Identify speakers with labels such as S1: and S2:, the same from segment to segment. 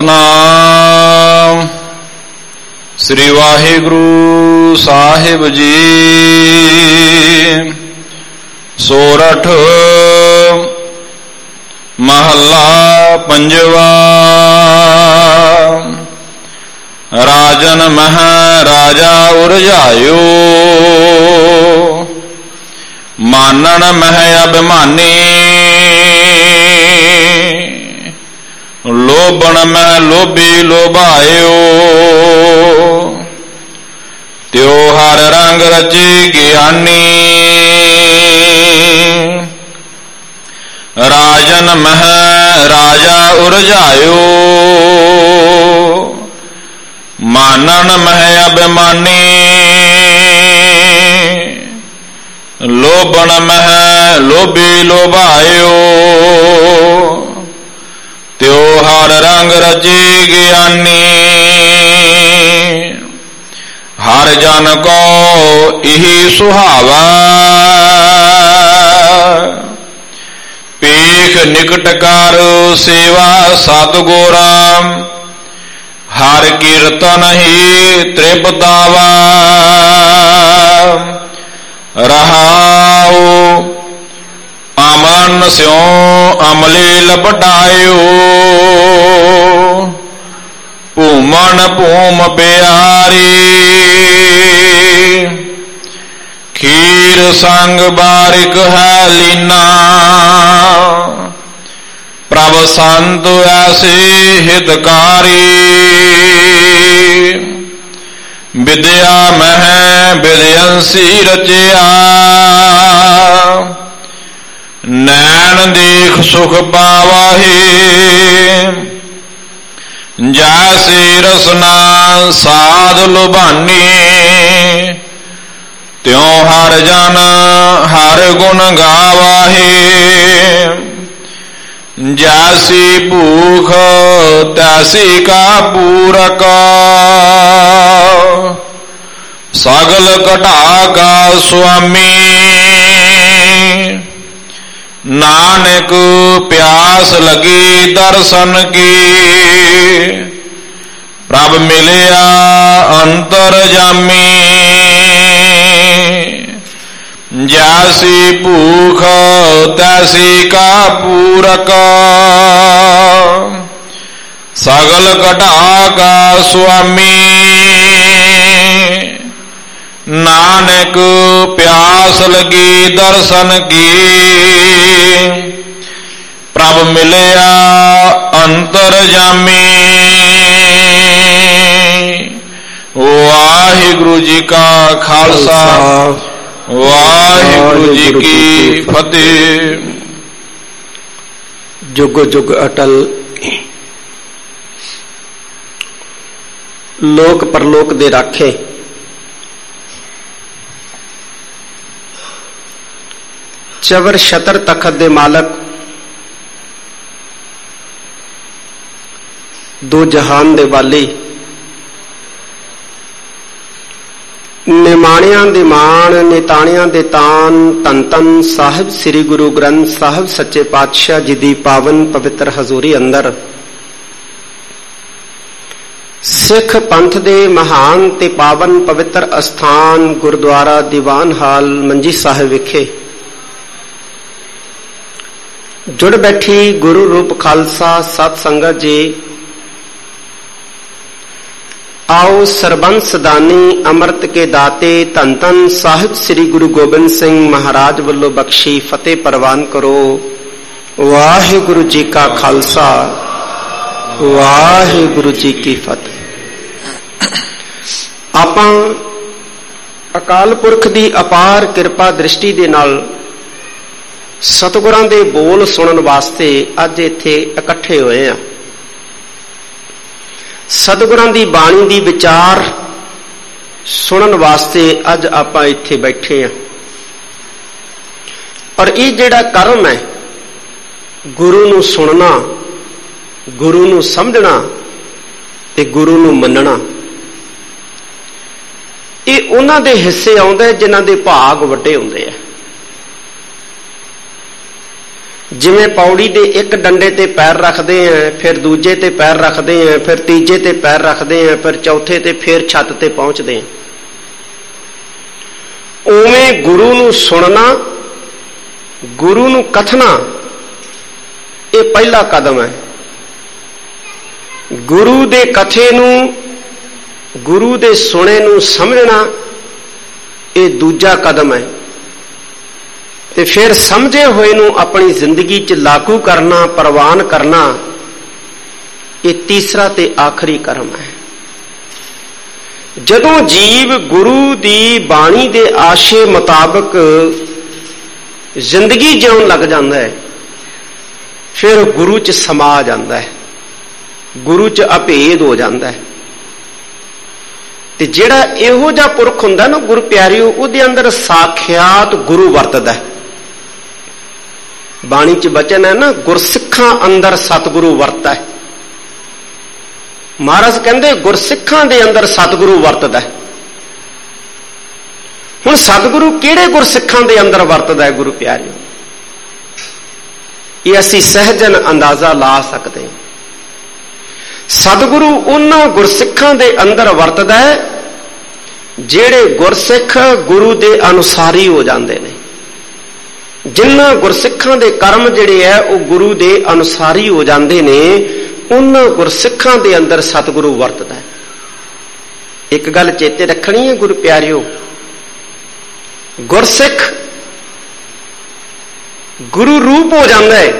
S1: ਨਾਮ ਸ੍ਰੀ ਵਾਹਿਗੁਰੂ ਸਾਹਿਬ ਜੀ। ਸੋਰਠ ਮਹੱਲਾ ਪੰਜਵਾ। ਰਾਜਨ ਮਹਿ ਰਾਜਾ ਉਰਝਾਇਓ, ਮਾਨਣ ਮਹਿ ਅਭਿਮਾਨੀ। ਲੋਭਣ ਮਹਿ ਲੋਭੀ ਲੋਭਾਇਓ, ਤਿਉ ਹਰ ਰੰਗ ਰਚੇ ਗਿਆਨੀ। ਰਾਜਨ ਮਹਿ ਰਾਜਾ ਉਰਝਾਇਓ, ਮਾਨਣ ਮਹਿ ਅਭਿਮਾਨੀ। ਲੋਭਣ ਮਹਿ ਲੋਭੀ ਲੋਭਾਇਓ, ਤਿਉ ਹਰ ਰੰਗ ਰਚੇ ਗਿਆਨੀ। ਹਰ ਜਨ ਕੋ ਇਹੀ ਸੁਹਾਵਾ, ਪੇਖ ਨਿਕਟ ਕਰ ਸੇਵਾ ਸਤਿਗੁਰਾਂ। ਹਰ ਕੀਰਤਨ ਹੀ ਤ੍ਰਿਪਤਾਵਾ, ਰਹਾਉ ਅਮਨ ਸਿਉ ਅਮਲੇ ਲਪਟਾਇਓ। ਭੂਮਣ ਭੂਮ ਪਿਆਰੀ, ਖੀਰ ਸੰਗ ਬਾਰਿਕ ਹੈ ਲੀਨਾ। ਪ੍ਰਭ ਸੰਤ ਐਸੇ ਹਿਤਕਾਰੀ, ਵਿਦਿਆ ਮਹਿ ਵਿਦਿਅੰਸੀ ਰਚਿਆ। ਨੈਣ ਦੇਖ ਸੁਖ ਪਾਵਾਹੇ, ਜੈਸੇ ਰਸਨਾ ਸਾਧ ਲੁਭਾਨੀ। ਤਿਉ ਹਰ ਜਨ ਹਰ ਗੁਣ ਗਾਵਾਹੇ, ਜੈਸੀ ਭੂਖ ਤੈਸੀ ਕਾ ਪੂਰਕ। ਸਗਲ ਘਟਾ ਕਾ ਸੁਆਮੀ, ਨਾਨਕ ਪਿਆਸ ਲਗੀ ਦਰਸ਼ਨ ਕੀ। ਪ੍ਰਭ ਮਿਲਿਆ ਅੰਤਰਜਾਮੀ, ਜੈਸੀ ਭੂਖ ਤੈਸੀ ਕਾ ਪੂਰਕ। ਸਗਲ ਘਟਾ ਕਾ ਸੁਆਮੀ, ਨਾਨਕ ਪਿਆਸ ਲਗੀ ਦਰਸ਼ਨ ਕੀ। ਪ੍ਰਭ ਮਿਲਿਆ ਅੰਤਰਜਾਮੀ। ਵਾਹਿਗੁਰੂ ਜੀ ਕਾ ਖਾਲਸਾ, ਵਾਹਿਗੁਰੂ ਜੀ ਕੀ ਫਤਿਹ।
S2: ਜੁਗ ਜੁਗ ਅਟਲ, ਲੋਕ ਪਰਲੋਕ ਦੇ ਰਾਖੇ। ਚਵਰ ਛਤਰ ਤਖਤ ਦੇ ਮਾਲਕ, ਦੋ ਜਹਾਨ ਦੇ ਵਾਲੀ। ਨਿਮਾਣਿਆਂ ਦੇ ਮਾਣ, ਨਿਤਾਣਿਆਂ ਦੇ ਤਾਨ। ਧੰਨ ਧੰਨ ਸਾਹਿਬ ਸ੍ਰੀ ਗੁਰੂ ਗ੍ਰੰਥ ਸਾਹਿਬ ਸੱਚੇ ਪਾਤਸ਼ਾਹ ਜੀ ਦੀ ਪਾਵਨ ਪਵਿੱਤਰ ਹਜ਼ੂਰੀ ਅੰਦਰ ਸਿੱਖ ਪੰਥ ਦੇ ਮਹਾਨ ਤੇ ਪਾਵਨ ਪਵਿੱਤਰ ਅਸਥਾਨ ਗੁਰਦੁਆਰਾ ਦੀਵਾਨ ਹਾਲ ਮੰਜੀ ਸਾਹਿਬ ਵਿਖੇ ਜੁੜ ਬੈਠੀ ਗੁਰੂ ਰੂਪ ਖਾਲਸਾ ਸਤ ਸੰਗਤ ਜੀ, ਆਓ ਸਰਬੰਸ ਦਾਨੀ ਅੰਮ੍ਰਿਤ ਕੇ ਦਾਤੇ ਧੰਨ ਧੰਨ ਸਾਹਿਬ ਸ੍ਰੀ ਗੁਰੂ ਗੋਬਿੰਦ ਸਿੰਘ ਮਹਾਰਾਜ ਵੱਲੋਂ ਬਖਸ਼ੀ ਫਤਿਹ ਪ੍ਰਵਾਨ ਕਰੋ। ਵਾਹਿਗੁਰੂ ਜੀ ਕਾ ਖਾਲਸਾ, ਵਾਹਿਗੁਰੂ ਜੀ ਕੀ ਫਤਿਹ। ਆਪਾਂ ਅਕਾਲ ਪੁਰਖ ਦੀ ਅਪਾਰ ਕਿਰਪਾ ਦ੍ਰਿਸ਼ਟੀ ਦੇ ਨਾਲ ਸਤਿਗੁਰਾਂ ਦੇ ਬੋਲ ਸੁਣਨ ਵਾਸਤੇ ਅੱਜ ਇੱਥੇ ਇਕੱਠੇ ਹੋਏ ਆ। ਸਤਿਗੁਰਾਂ ਦੀ ਬਾਣੀ ਦੀ ਵਿਚਾਰ ਸੁਣਨ ਵਾਸਤੇ ਅੱਜ ਆਪਾਂ ਇੱਥੇ ਬੈਠੇ ਆ। ਔਰ ਇਹ ਜਿਹੜਾ ਕਰਮ ਹੈ, ਗੁਰੂ ਨੂੰ ਸੁਣਨਾ, ਗੁਰੂ ਨੂੰ ਸਮਝਣਾ ਤੇ ਗੁਰੂ ਨੂੰ ਮੰਨਣਾ, ਇਹ ਉਹਨਾਂ ਦੇ ਹਿੱਸੇ ਆਉਂਦਾ ਜਿਨ੍ਹਾਂ ਦੇ ਭਾਗ ਵੱਡੇ ਹੁੰਦੇ ਆ। ਜਿਵੇਂ ਪੌੜੀ ਦੇ ਇੱਕ ਡੰਡੇ ਤੇ ਪੈਰ ਰੱਖਦੇ ਆ, ਫਿਰ ਦੂਜੇ ਤੇ ਪੈਰ ਰੱਖਦੇ ਆ, ਫਿਰ ਤੀਜੇ ਤੇ ਪੈਰ ਰੱਖਦੇ ਆ, ਫਿਰ ਚੌਥੇ ਤੇ, ਫਿਰ ਛੱਤ ਤੇ ਪਹੁੰਚਦੇ ਆ। ਉਵੇਂ ਗੁਰੂ ਨੂੰ ਸੁਣਨਾ, ਗੁਰੂ ਨੂੰ ਕਥਨਾ, ਇਹ ਪਹਿਲਾ ਕਦਮ ਹੈ। ਗੁਰੂ ਦੇ ਕਥੇ ਨੂੰ, ਗੁਰੂ ਦੇ ਸੁਣੇ ਨੂੰ ਸਮਝਣਾ, ਇਹ ਦੂਜਾ ਕਦਮ ਹੈ। ਤੇ ਫਿਰ ਸਮਝੇ ਹੋਏ ਨੂੰ ਆਪਣੀ ਜ਼ਿੰਦਗੀ 'ਚ ਲਾਗੂ ਕਰਨਾ, ਪ੍ਰਵਾਨ ਕਰਨਾ, ਇਹ ਤੀਸਰਾ ਤੇ ਆਖਰੀ ਕਰਮ ਹੈ। ਜਦੋਂ ਜੀਵ ਗੁਰੂ ਦੀ ਬਾਣੀ ਦੇ ਆਸ਼ੇ ਮੁਤਾਬਕ ਜ਼ਿੰਦਗੀ ਜਿਉਣ ਲੱਗ ਜਾਂਦਾ ਹੈ, ਫਿਰ ਗੁਰੂ 'ਚ ਸਮਾ ਜਾਂਦਾ ਹੈ, ਗੁਰੂ 'ਚ ਅਭੇਦ ਹੋ ਜਾਂਦਾ ਹੈ। ਤੇ ਜਿਹੜਾ ਇਹੋ ਜਿਹਾ ਪੁਰਖ ਹੁੰਦਾ ਨਾ ਗੁਰੂ ਪਿਆਰਿਓ, ਉਹਦੇ ਅੰਦਰ ਸਾਖਿਆਤ ਗੁਰੂ ਵਰਤਦਾ। ਬਾਣੀ 'ਚ ਬਚਨ ਹੈ ਨਾ, ਗੁਰਸਿੱਖਾਂ ਅੰਦਰ ਸਤਿਗੁਰੂ ਵਰਤਦਾ। ਮਹਾਰਾਜ ਕਹਿੰਦੇ ਗੁਰਸਿੱਖਾਂ ਦੇ ਅੰਦਰ ਸਤਿਗੁਰੂ ਵਰਤਦਾ। ਹੁਣ ਸਤਿਗੁਰੂ ਕਿਹੜੇ ਗੁਰਸਿੱਖਾਂ ਦੇ ਅੰਦਰ ਵਰਤਦਾ ਹੈ ਗੁਰੂ ਪਿਆਰਿਓ? ਇਹ ਅਸੀਂ ਸਹਿਜਨ ਅੰਦਾਜ਼ਾ ਲਾ ਸਕਦੇ ਹਾਂ। ਸਤਿਗੁਰੂ ਉਹਨਾਂ ਗੁਰਸਿੱਖਾਂ ਦੇ ਅੰਦਰ ਵਰਤਦਾ ਹੈ ਜਿਹੜੇ ਗੁਰਸਿੱਖ ਗੁਰੂ ਦੇ ਅਨੁਸਾਰੀ ਹੋ ਜਾਂਦੇ ਨੇ। ਜਿਨ੍ਹਾਂ ਗੁਰਸਿੱਖਾਂ ਦੇ ਕਰਮ ਜਿਹੜੇ ਹੈ ਉਹ ਗੁਰੂ ਦੇ ਅਨੁਸਾਰੀ ਹੋ ਜਾਂਦੇ ਨੇ, ਉਹਨਾਂ ਗੁਰਸਿੱਖਾਂ ਦੇ ਅੰਦਰ ਸਤਿਗੁਰੂ ਵਰਤਦਾ ਹੈ। ਇੱਕ ਗੱਲ ਚੇਤੇ ਰੱਖਣੀ ਹੈ ਗੁਰੂ ਪਿਆਰਿਓ, ਗੁਰਸਿੱਖ ਗੁਰੂ ਰੂਪ ਹੋ ਜਾਂਦਾ ਹੈ।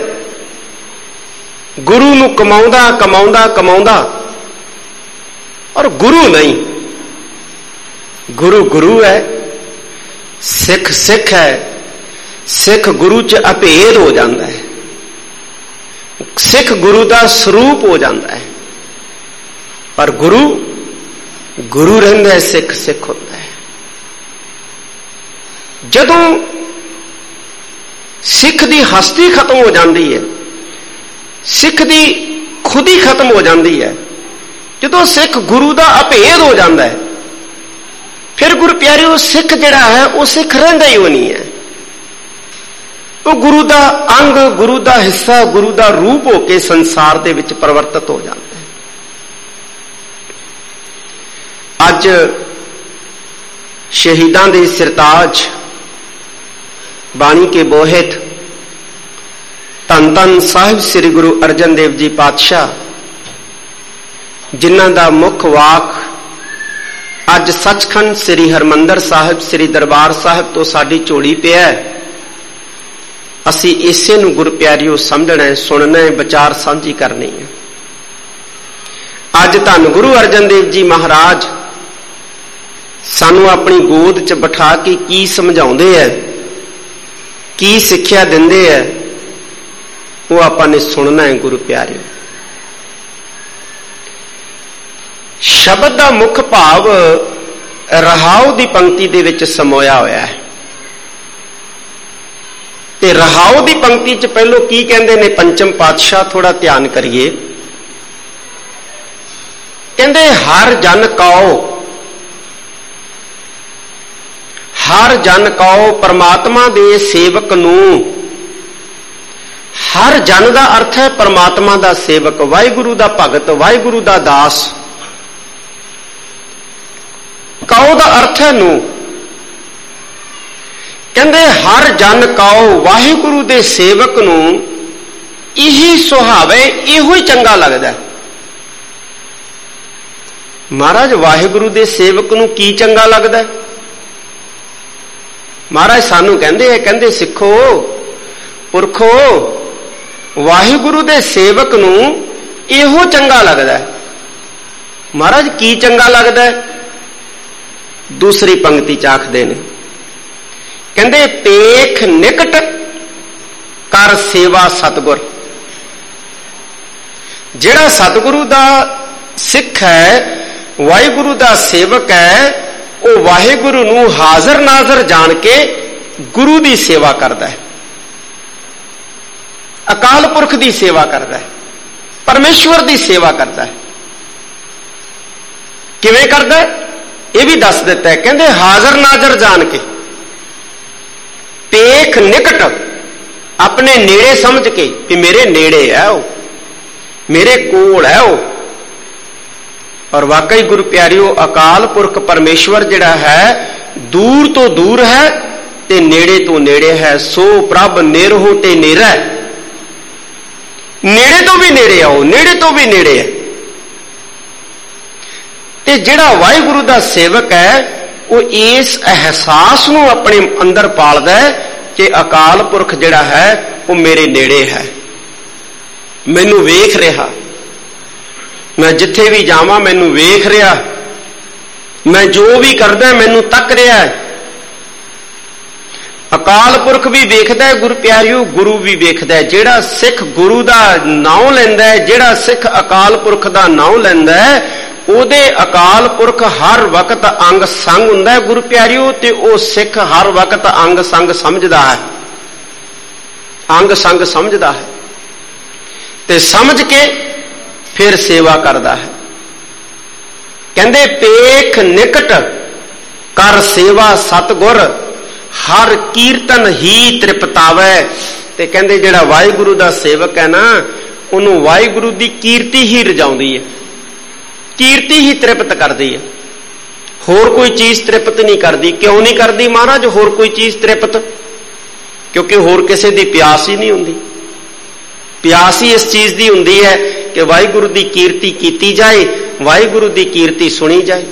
S2: ਗੁਰੂ ਨੂੰ ਕਮਾਉਂਦਾ ਕਮਾਉਂਦਾ ਕਮਾਉਂਦਾ, ਔਰ ਗੁਰੂ ਨਹੀਂ। ਗੁਰੂ ਗੁਰੂ ਹੈ, ਸਿੱਖ ਸਿੱਖ ਹੈ। ਸਿੱਖ ਗੁਰੂ 'ਚ ਅਭੇਦ ਹੋ ਜਾਂਦਾ ਹੈ, ਸਿੱਖ ਗੁਰੂ ਦਾ ਸਰੂਪ ਹੋ ਜਾਂਦਾ ਹੈ। ਪਰ ਗੁਰੂ ਗੁਰੂ ਰਹਿੰਦਾ ਹੈ, ਸਿੱਖ ਸਿੱਖ ਹੁੰਦਾ ਹੈ। ਜਦੋਂ ਸਿੱਖ ਦੀ ਹਸਤੀ ਖਤਮ ਹੋ ਜਾਂਦੀ ਹੈ, ਸਿੱਖ ਦੀ ਖੁਦੀ ਖਤਮ ਹੋ ਜਾਂਦੀ ਹੈ, ਜਦੋਂ ਸਿੱਖ ਗੁਰੂ ਦਾ ਅਭੇਦ ਹੋ ਜਾਂਦਾ ਹੈ, ਫਿਰ ਗੁਰੂ ਪਿਆਰਿਓ ਸਿੱਖ ਜਿਹੜਾ ਹੈ ਉਹ ਸਿੱਖ ਰਹਿੰਦਾ ਹੀ ਉਹ ਨਹੀਂ ਹੈ। ਉਹ ਗੁਰੂ ਦਾ ਅੰਗ, ਗੁਰੂ ਦਾ ਹਿੱਸਾ, ਗੁਰੂ ਦਾ ਰੂਪ ਹੋ ਕੇ ਸੰਸਾਰ ਦੇ ਵਿੱਚ ਪਰਿਵਰਤਿਤ ਹੋ ਜਾਂਦਾ ਹੈ। ਅੱਜ ਸ਼ਹੀਦਾਂ ਦੇ ਸਿਰਤਾਜ ਬਾਣੀ ਕੇ ਬੋਹਿਤ ਧੰਨ ਧੰਨ ਸਾਹਿਬ ਸ੍ਰੀ ਗੁਰੂ ਅਰਜਨ ਦੇਵ ਜੀ ਪਾਤਸ਼ਾਹ, ਜਿਨ੍ਹਾਂ ਦਾ ਮੁੱਖ ਵਾਕ ਅੱਜ ਸੱਚਖੰਡ ਸ੍ਰੀ ਹਰਿਮੰਦਰ ਸਾਹਿਬ ਸ੍ਰੀ ਦਰਬਾਰ ਸਾਹਿਬ ਤੋਂ ਸਾਡੀ ਝੋਲੀ ਪਿਆ, ਅਸੀਂ ਇਸੇ ਨੂੰ ਗੁਰੂ ਪਿਆਰਿਓ ਸਮਝਣਾ ਹੈ, ਸੁਣਨਾ ਹੈ, ਵਿਚਾਰ ਸਾਂਝੀ ਕਰਨੀ ਹੈ। ਅੱਜ ਧੰਨ ਗੁਰੂ ਅਰਜਨ ਦੇਵ ਜੀ ਮਹਾਰਾਜ ਸਾਨੂੰ ਆਪਣੀ ਗੋਦ 'ਚ ਬਿਠਾ ਕੇ ਕੀ ਸਮਝਾਉਂਦੇ ਹੈ, ਕੀ ਸਿੱਖਿਆ ਦਿੰਦੇ ਹੈ, ਉਹ ਆਪਾਂ ਨੇ ਸੁਣਨਾ ਹੈ ਗੁਰੂ ਪਿਆਰਿਓ। ਸ਼ਬਦ ਦਾ ਮੁੱਖ ਭਾਵ ਰਹਾਉ ਦੀ ਪੰਕਤੀ ਦੇ ਵਿੱਚ ਸਮੋਇਆ ਹੋਇਆ ਹੈ। ਤੇ ਰਹਾਉ ਦੀ ਪੰਕਤੀ 'ਚ ਪਹਿਲੋਂ ਕੀ ਕਹਿੰਦੇ ਨੇ ਪੰਚਮ ਪਾਤਸ਼ਾਹ, ਥੋੜਾ ਧਿਆਨ ਕਰੀਏ। ਕਹਿੰਦੇ ਹਰ ਜਨ ਕਉ, ਹਰ ਜਨ ਕਉ ਪਰਮਾਤਮਾ ਦੇ ਸੇਵਕ ਨੂੰ। ਹਰ ਜਨ ਦਾ ਅਰਥ ਹੈ ਪਰਮਾਤਮਾ ਦਾ ਸੇਵਕ, ਵਾਹਿਗੁਰੂ ਦਾ ਭਗਤ, ਵਾਹਿਗੁਰੂ ਦਾ ਦਾਸ। ਕਉ ਦਾ ਅਰਥ ਹੈ ਨੂੰ। ਕਹਿੰਦੇ ਹਰ ਜਨ ਕਉ, ਵਾਹਿਗੁਰੂ ਦੇ ਸੇਵਕ ਨੂੰ ਇਹੀ ਸੁਹਾਵੇ, ਇਹੋ ਹੀ ਚੰਗਾ ਲੱਗਦਾ। ਮਹਾਰਾਜ ਵਾਹਿਗੁਰੂ ਦੇ ਸੇਵਕ ਨੂੰ ਕੀ ਚੰਗਾ ਲੱਗਦਾ? ਮਹਾਰਾਜ ਸਾਨੂੰ ਕਹਿੰਦੇ ਸਿੱਖੋ ਪੁਰਖੋ, ਵਾਹਿਗੁਰੂ ਦੇ ਸੇਵਕ ਨੂੰ ਇਹੋ ਚੰਗਾ ਲੱਗਦਾ। ਮਹਾਰਾਜ ਕੀ ਚੰਗਾ ਲੱਗਦਾ? ਦੂਸਰੀ ਪੰਕਤੀ 'ਚ ਆਖਦੇ ਨੇ, ਕਹਿੰਦੇ ਪੇਖ ਨਿਕਟ ਕਰ ਸੇਵਾ ਸਤਿਗੁਰ। ਜਿਹੜਾ ਸਤਿਗੁਰੂ ਦਾ ਸਿੱਖ ਹੈ, ਵਾਹਿਗੁਰੂ ਦਾ ਸੇਵਕ ਹੈ, ਉਹ ਵਾਹਿਗੁਰੂ ਨੂੰ ਹਾਜ਼ਰ ਨਾਜ਼ਰ ਜਾਣ ਕੇ ਗੁਰੂ ਦੀ ਸੇਵਾ ਕਰਦਾ ਹੈ, ਅਕਾਲ ਪੁਰਖ ਦੀ ਸੇਵਾ ਕਰਦਾ ਹੈ, ਪਰਮੇਸ਼ਵਰ ਦੀ ਸੇਵਾ ਕਰਦਾ ਹੈ। ਕਿਵੇਂ ਕਰਦਾ ਹੈ ਇਹ ਵੀ ਦੱਸ ਦਿੱਤਾ ਹੈ। ਕਹਿੰਦੇ ਹਾਜ਼ਰ ਨਾਜ਼ਰ ਜਾਣ ਕੇ, ਪੇਖ ਨਿਕਟ अपने नेड़े समझ के कि मेरे नेड़े है वो, मेरे कोल है वो। और वाकई गुरु प्यारियो अकाल पुरख परमेश्वर जिहड़ा है दूर तो दूर है ते नेड़े तो नेड़े है। सो प्रभ नेरहो ते नेरा है, नेड़े तो भी नेड़े आओ, नेड़े तो भी नेड़े है। ते जिहड़ा वाहिगुरु दा सेवक है वो इस एहसास नूं अपने अंदर पालदा है कि अकाल पुरख जिहड़ा है वो मेरे नेड़े है, मैनू वेख रहा, मैं जिथे भी जावां मैनू वेख रहा, मैं जो भी करदा मैनू तक रहा है। अकाल पुरख भी वेखदा है गुरु प्यारियो, गुरु भी वेखदा है। जिहड़ा सिख गुरु दा नाम लैंदा है, जिहड़ा सिख अकाल पुरख दा नाम लैंदा है, ਉਹਦੇ अकाल पुरख हर वक्त अंग संग हुंदा है गुरु प्यारियो। ते ਉਹ सिख हर वक्त अंग संग समझदा है, अंग संग समझदा है ते समझ के फिर सेवा करदा है। कहंदे पेख निकट कर सेवा सतगुर, हर कीर्तन ही तृप्तावै। ते कहंदे जिहड़ा वाहिगुरु दा सेवक है ना, ਉਹਨੂੰ वाहिगुरु दी कीर्ति ही रजाउंदी है, कीर्ति ही तृप्त करती है, होर कोई चीज तृप्त नहीं करती। क्यों नहीं करती महाराज होर कोई चीज तृप्त? क्योंकि होर किसी की प्यास ही नहीं होंदी। प्यास ही इस चीज की होंदी है कि वाहिगुरु की कीर्ति की जाए, वाहिगुरु की कीर्ति सुनी जाए।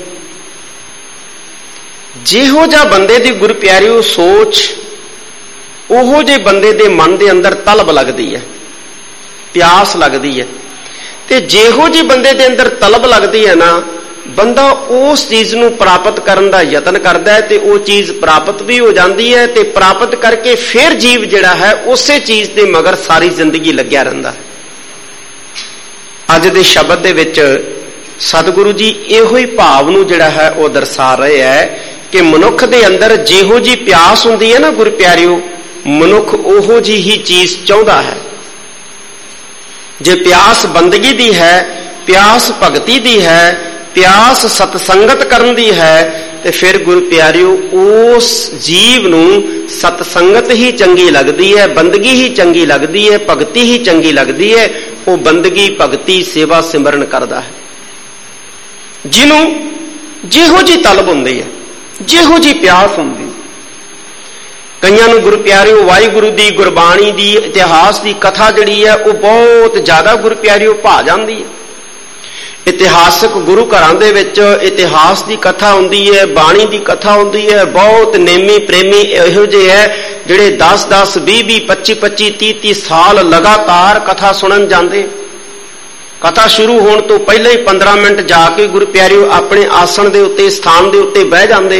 S2: जिहो जा बंदे दी गुरु प्यारिओ सोच, ओहो जे बंदे दे मन दे अंदर तलब लगती है, प्यास लगती है। ते जेहो जी बंदे दे अंदर तलब लगती है ना, बंदा उस चीज नूं प्राप्त करन दा यतन करदा है ते वो चीज प्राप्त भी हो जाती है। ते प्राप्त करके फिर जीव जिहड़ा है उसे चीज दे मगर सारी जिंदगी लग्या रहिंदा है। अज दे शब्द दे विच सतगुरु जी इहो ही भाव नूं जिहड़ा है वो दर्शा रहे है कि मनुख दे अंदर जेहो जी प्यास हुंदी है ना गुरु प्यारिओ, मनुख ओहो जी ही चीज चाहुंदा है। जे प्यास बंदगी दी है, प्यास भगती दी है, प्यास सतसंगत करन दी है, ते फिर गुरु प्यारिओ उस जीव नूं सतसंगत ही चंगी लगती है, बंदगी ही चंगी लगती है, भगती ही चंगी लगती है। वो बंदगी भगती सेवा सिमरन करता है जिन्हों जिहो जी तलब हुंदी है, जिहो जी प्यास हुंदी। कईयां नूं गुरु प्यारिओ वाहिगुरु दी गुरबाणी दी इतिहास दी कथा जिहड़ी है वो बहुत ज्यादा गुरु प्यारिओ भा जांदी है। इतिहासक गुरु घरां दे विच इतिहास दी कथा हुंदी है, बाणी दी कथा हुंदी है। बहुत नेमी प्रेमी इहो जे है जिहड़े 10-10, 20-20, 25-25, 30-30 साल लगातार कथा सुनन जांदे। कथा शुरू होण तो पहले ही 15 मिनट जाके गुरु प्यारिओ अपने आसन दे उत्ते स्थान दे उत्ते बह जांदे,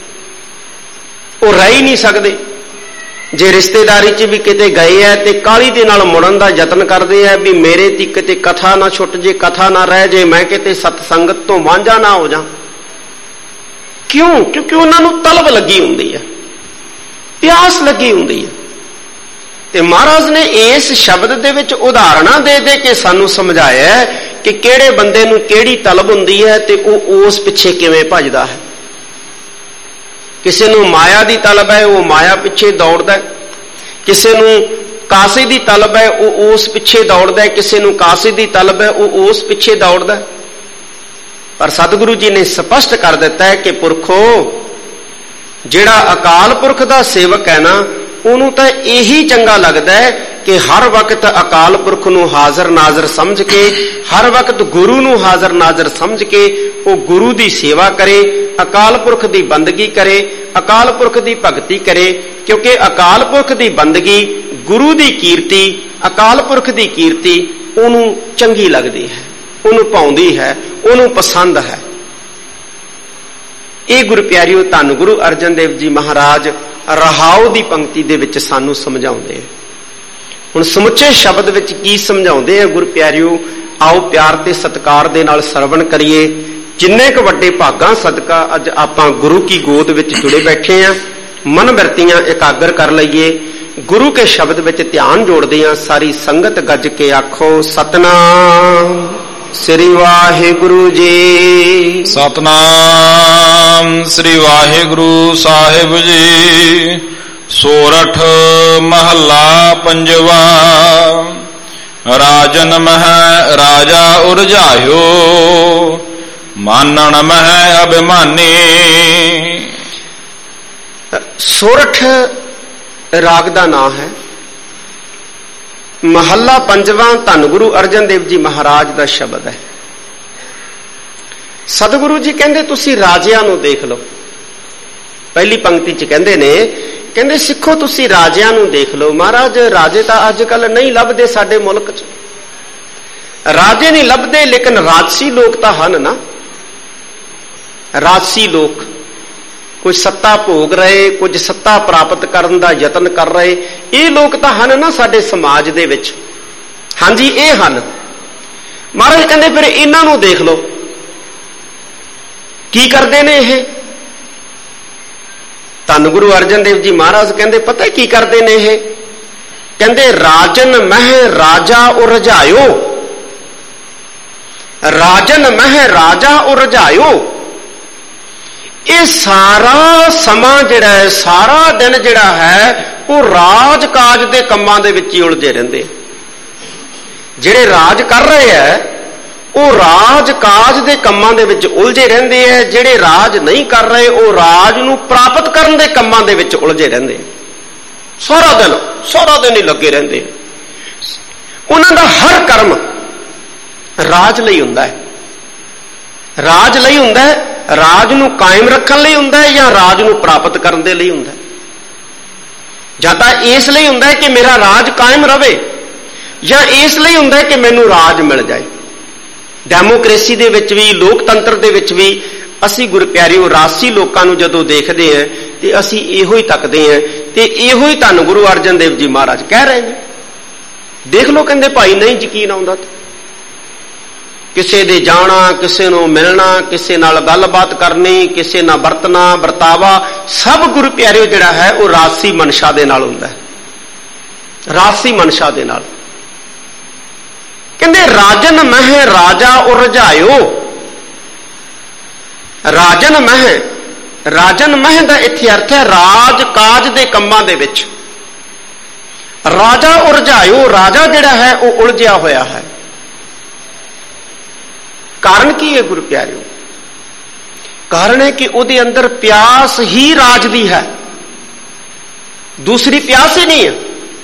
S2: वो रह ही नहीं सकदे। जे रिश्तेदारी च भी किते गए है तो काली दे नाल मुड़न दा यतन करते हैं भी मेरे ती किते कथा ना छुट जे, कथा ना रह जे, मैं किते सतसंगत तो वांझा ना हो जा। क्यों? क्योंकि उन्होंने तलब लगी हुंदी है, प्यास लगी हुंदी है। ते महाराज ने इस शब्द दे विच उदाहरणा दे दे के सानू समझाया है कि किहड़े बंदे नूं किहड़ी तलब हुंदी है ते वो उस पिछे किवें भजदा है। किसी नूं माया दी तलब है, वो माया पिछे दौड़दा है। किसी नूं कासे दी तलब है, वो उस पिछे दौड़दा है। किसी नूं कासे दी तलब है, वो उस पिछे दौड़दा है। पर सतगुरु जी ने स्पष्ट कर दिता है कि पुरखो जिहड़ा अकाल पुरख दा सेवक है ना, उन्हों तो यही चंगा लगता है कि हर वक्त अकाल पुरख नूं हाजर नाजर समझ के, हर वक्त गुरु नूं हाजर नाजर समझ के वो गुरु दी सेवा करे, अकाल पुरख दी बंदगी करे, अकाल पुरख दी भगती करे। क्योंकि अकाल पुरख दी बंदगी, गुरु दी कीर्ति, अकाल पुरख दी कीर्ति उन्हों चंगी लगती है, उन्हों भाउंदी है, उन्हों पसंद है। ये गुरु प्यारिओ धन गुरु अर्जन देव जी महाराज रहाओ दी पंक्ति दे विच सानू समझाउंदे हैं। हुण समुचे शब्द विच की समझाउंदे हैं गुरु प्यारिओ, आओ प्यार ते सत्कार दे नाल सरवण करिए। जिन्ने क वड्डे भागां सदका अज आपां गुरु की गोद विच जुड़े बैठे हैं। मन वृत्तियां एकाग्र कर लईए, गुरु के शब्द विच ध्यान जोड़दे हैं। सारी संगत गज के आखो सतनाम श्री वाहिगुरु जी।
S1: सतनाम श्री वाहिगुरु साहिब जी। ਸੋਰਠ ਮਹੱਲਾ ਪੰਜਵਾ। ਰਾਜਨ ਮਹਿ ਰਾਜਾ ਉਰਝਾਇਓ, ਮਾਨਣ ਮਹਿ ਅਭਿਮਾਨੀ।
S2: ਸੋਰਠ ਰਾਗ ਦਾ ਨਾਮ ਹੈ। ਮਹੱਲਾ ਪੰਜਵਾਂ ਧੰਨ ਗੁਰੂ ਅਰਜਨ ਦੇਵ ਜੀ ਮਹਾਰਾਜ ਦਾ ਸ਼ਬਦ ਹੈ। ਸਤਿਗੁਰੂ ਜੀ ਕਹਿੰਦੇ ਤੁਸੀਂ ਰਾਜਿਆਂ ਨੂੰ ਦੇਖ ਲਓ। ਪਹਿਲੀ ਪੰਕਤੀ 'ਚ ਕਹਿੰਦੇ ਨੇ, ਕਹਿੰਦੇ ਸਿੱਖੋ ਤੁਸੀਂ ਰਾਜਿਆਂ ਨੂੰ ਦੇਖ ਲਓ। ਮਹਾਰਾਜ ਰਾਜੇ ਤਾਂ ਅੱਜ ਕੱਲ ਨਹੀਂ ਲੱਭਦੇ ਸਾਡੇ ਮੁਲਕ 'ਚ। ਰਾਜੇ ਨਹੀਂ ਲੱਭਦੇ, ਲੇਕਿਨ ਰਾਜਸੀ ਲੋਕ ਤਾਂ ਹਨ ਨਾ। ਰਾਜਸੀ ਲੋਕ ਕੁਝ ਸੱਤਾ ਭੋਗ ਰਹੇ, ਕੁਝ ਸੱਤਾ ਪ੍ਰਾਪਤ ਕਰਨ ਦਾ ਯਤਨ ਕਰ ਰਹੇ, ਇਹ ਲੋਕ ਤਾਂ ਹਨ ਨਾ ਸਾਡੇ ਸਮਾਜ ਦੇ ਵਿੱਚ। ਹਾਂਜੀ, ਇਹ ਹਨ। ਮਹਾਰਾਜ ਕਹਿੰਦੇ ਫਿਰ ਇਹਨਾਂ ਨੂੰ ਦੇਖ ਲਓ ਕੀ ਕਰਦੇ ਨੇ ਇਹ। ਧੰਨ ਗੁਰੂ ਅਰਜਨ ਦੇਵ ਜੀ ਮਹਾਰਾਜ ਕਹਿੰਦੇ ਪਤਾ ਕੀ ਕਰਦੇ ਨੇ ਇਹ। ਕਹਿੰਦੇ ਰਾਜਨ ਮਹਿ ਰਾਜਾ ਉਰਝਾਇਓ। ਰਾਜਨ ਮਹਿ ਰਾਜਾ ਉਰਝਾਇਓ। ਇਹ ਸਾਰਾ ਸਮਾਂ ਜਿਹੜਾ ਹੈ, ਸਾਰਾ ਦਿਨ ਜਿਹੜਾ ਹੈ, ਉਹ ਰਾਜ ਕਾਜ ਦੇ ਕੰਮਾਂ ਦੇ ਵਿੱਚ ਹੀ ਉਲਝੇ ਰਹਿੰਦੇ। ਜਿਹੜੇ ਰਾਜ ਕਰ ਰਹੇ ਹੈ ਉਹ ਰਾਜ ਕਾਜ ਦੇ ਕੰਮਾਂ ਦੇ ਵਿੱਚ ਉਲਝੇ ਰਹਿੰਦੇ ਹੈ। ਜਿਹੜੇ ਰਾਜ ਨਹੀਂ ਕਰ ਰਹੇ ਉਹ ਰਾਜ ਨੂੰ ਪ੍ਰਾਪਤ ਕਰਨ ਦੇ ਕੰਮਾਂ ਦੇ ਵਿੱਚ ਉਲਝੇ ਰਹਿੰਦੇ। ਸਾਰਾ ਦਿਨ ਹੀ ਲੱਗੇ ਰਹਿੰਦੇ। ਉਹਨਾਂ ਦਾ ਹਰ ਕਰਮ ਰਾਜ ਲਈ ਹੁੰਦਾ ਹੈ। ਰਾਜ ਲਈ ਹੁੰਦਾ ਹੈ, ਰਾਜ ਨੂੰ ਕਾਇਮ ਰੱਖਣ ਲਈ ਹੁੰਦਾ ਹੈ, ਜਾਂ ਰਾਜ ਨੂੰ ਪ੍ਰਾਪਤ ਕਰਨ ਦੇ ਲਈ ਹੁੰਦਾ ਹੈ। ਜਾਂ ਤਾਂ ਇਸ ਲਈ ਹੁੰਦਾ ਹੈ ਕਿ ਮੇਰਾ ਰਾਜ ਕਾਇਮ ਰਵੇ, ਜਾਂ ਇਸ ਲਈ ਹੁੰਦਾ ਹੈ ਕਿ ਮੈਨੂੰ ਰਾਜ ਮਿਲ ਜਾਏ। ਡੈਮੋਕ੍ਰੇਸੀ ਦੇ ਵਿੱਚ ਵੀ, ਲੋਕਤੰਤਰ ਦੇ ਵਿੱਚ ਵੀ ਅਸੀਂ ਗੁਰੂ ਪਿਆਰਿਓ ਰਾਜਸੀ ਲੋਕਾਂ ਨੂੰ ਜਦੋਂ ਦੇਖਦੇ ਹਾਂ ਤੇ ਅਸੀਂ ਇਹੋ ਹੀ ਤੱਕਦੇ ਹਾਂ। ਤੇ ਇਹੋ ਹੀ ਧੰਨ ਗੁਰੂ ਅਰਜਨ ਦੇਵ ਜੀ ਮਹਾਰਾਜ ਕਹਿ ਰਹੇ ਨੇ। ਦੇਖ ਲਓ, ਕਹਿੰਦੇ ਭਾਈ ਨਹੀਂ ਯਕੀਨ ਆਉਂਦਾ ਕਿਸੇ ਦੇ ਜਾਣਾ, ਕਿਸੇ ਨੂੰ ਮਿਲਣਾ, ਕਿਸੇ ਨਾਲ ਗੱਲਬਾਤ ਕਰਨੀ, ਕਿਸੇ ਨਾਲ ਵਰਤਣਾ ਵਰਤਾਵਾ, ਸਭ ਗੁਰੂ ਪਿਆਰਿਓ ਜਿਹੜਾ ਹੈ ਉਹ ਰਾਜਸੀ ਮਨਸ਼ਾ ਦੇ ਨਾਲ ਹੁੰਦਾ ਹੈ। ਰਾਜਸੀ ਮਨਸ਼ਾ ਦੇ ਨਾਲ। ਕਹਿੰਦੇ ਰਾਜਨ ਮਹਿ ਰਾਜਾ ਉਰਝਾਇਓ। ਰਾਜਨ ਮਹਿ, ਰਾਜਨ ਮਹਿ ਦਾ ਇੱਥੇ ਅਰਥ ਹੈ ਰਾਜ ਕਾਜ ਦੇ ਕੰਮਾਂ ਦੇ ਵਿੱਚ। ਰਾਜਾ ਉਰਝਾਇਓ, ਰਾਜਾ ਜਿਹੜਾ ਹੈ ਉਹ ਉਲਝਿਆ ਹੋਇਆ ਹੈ। ਕਾਰਨ ਕੀ ਹੈ ਗੁਰੂ ਪਿਆਰਿਓ? ਕਾਰਨ ਹੈ ਕਿ ਉਹਦੇ ਅੰਦਰ ਪਿਆਸ ਹੀ ਰਾਜ ਦੀ ਹੈ, ਦੂਸਰੀ ਪਿਆਸ ਹੀ ਨਹੀਂ ਹੈ।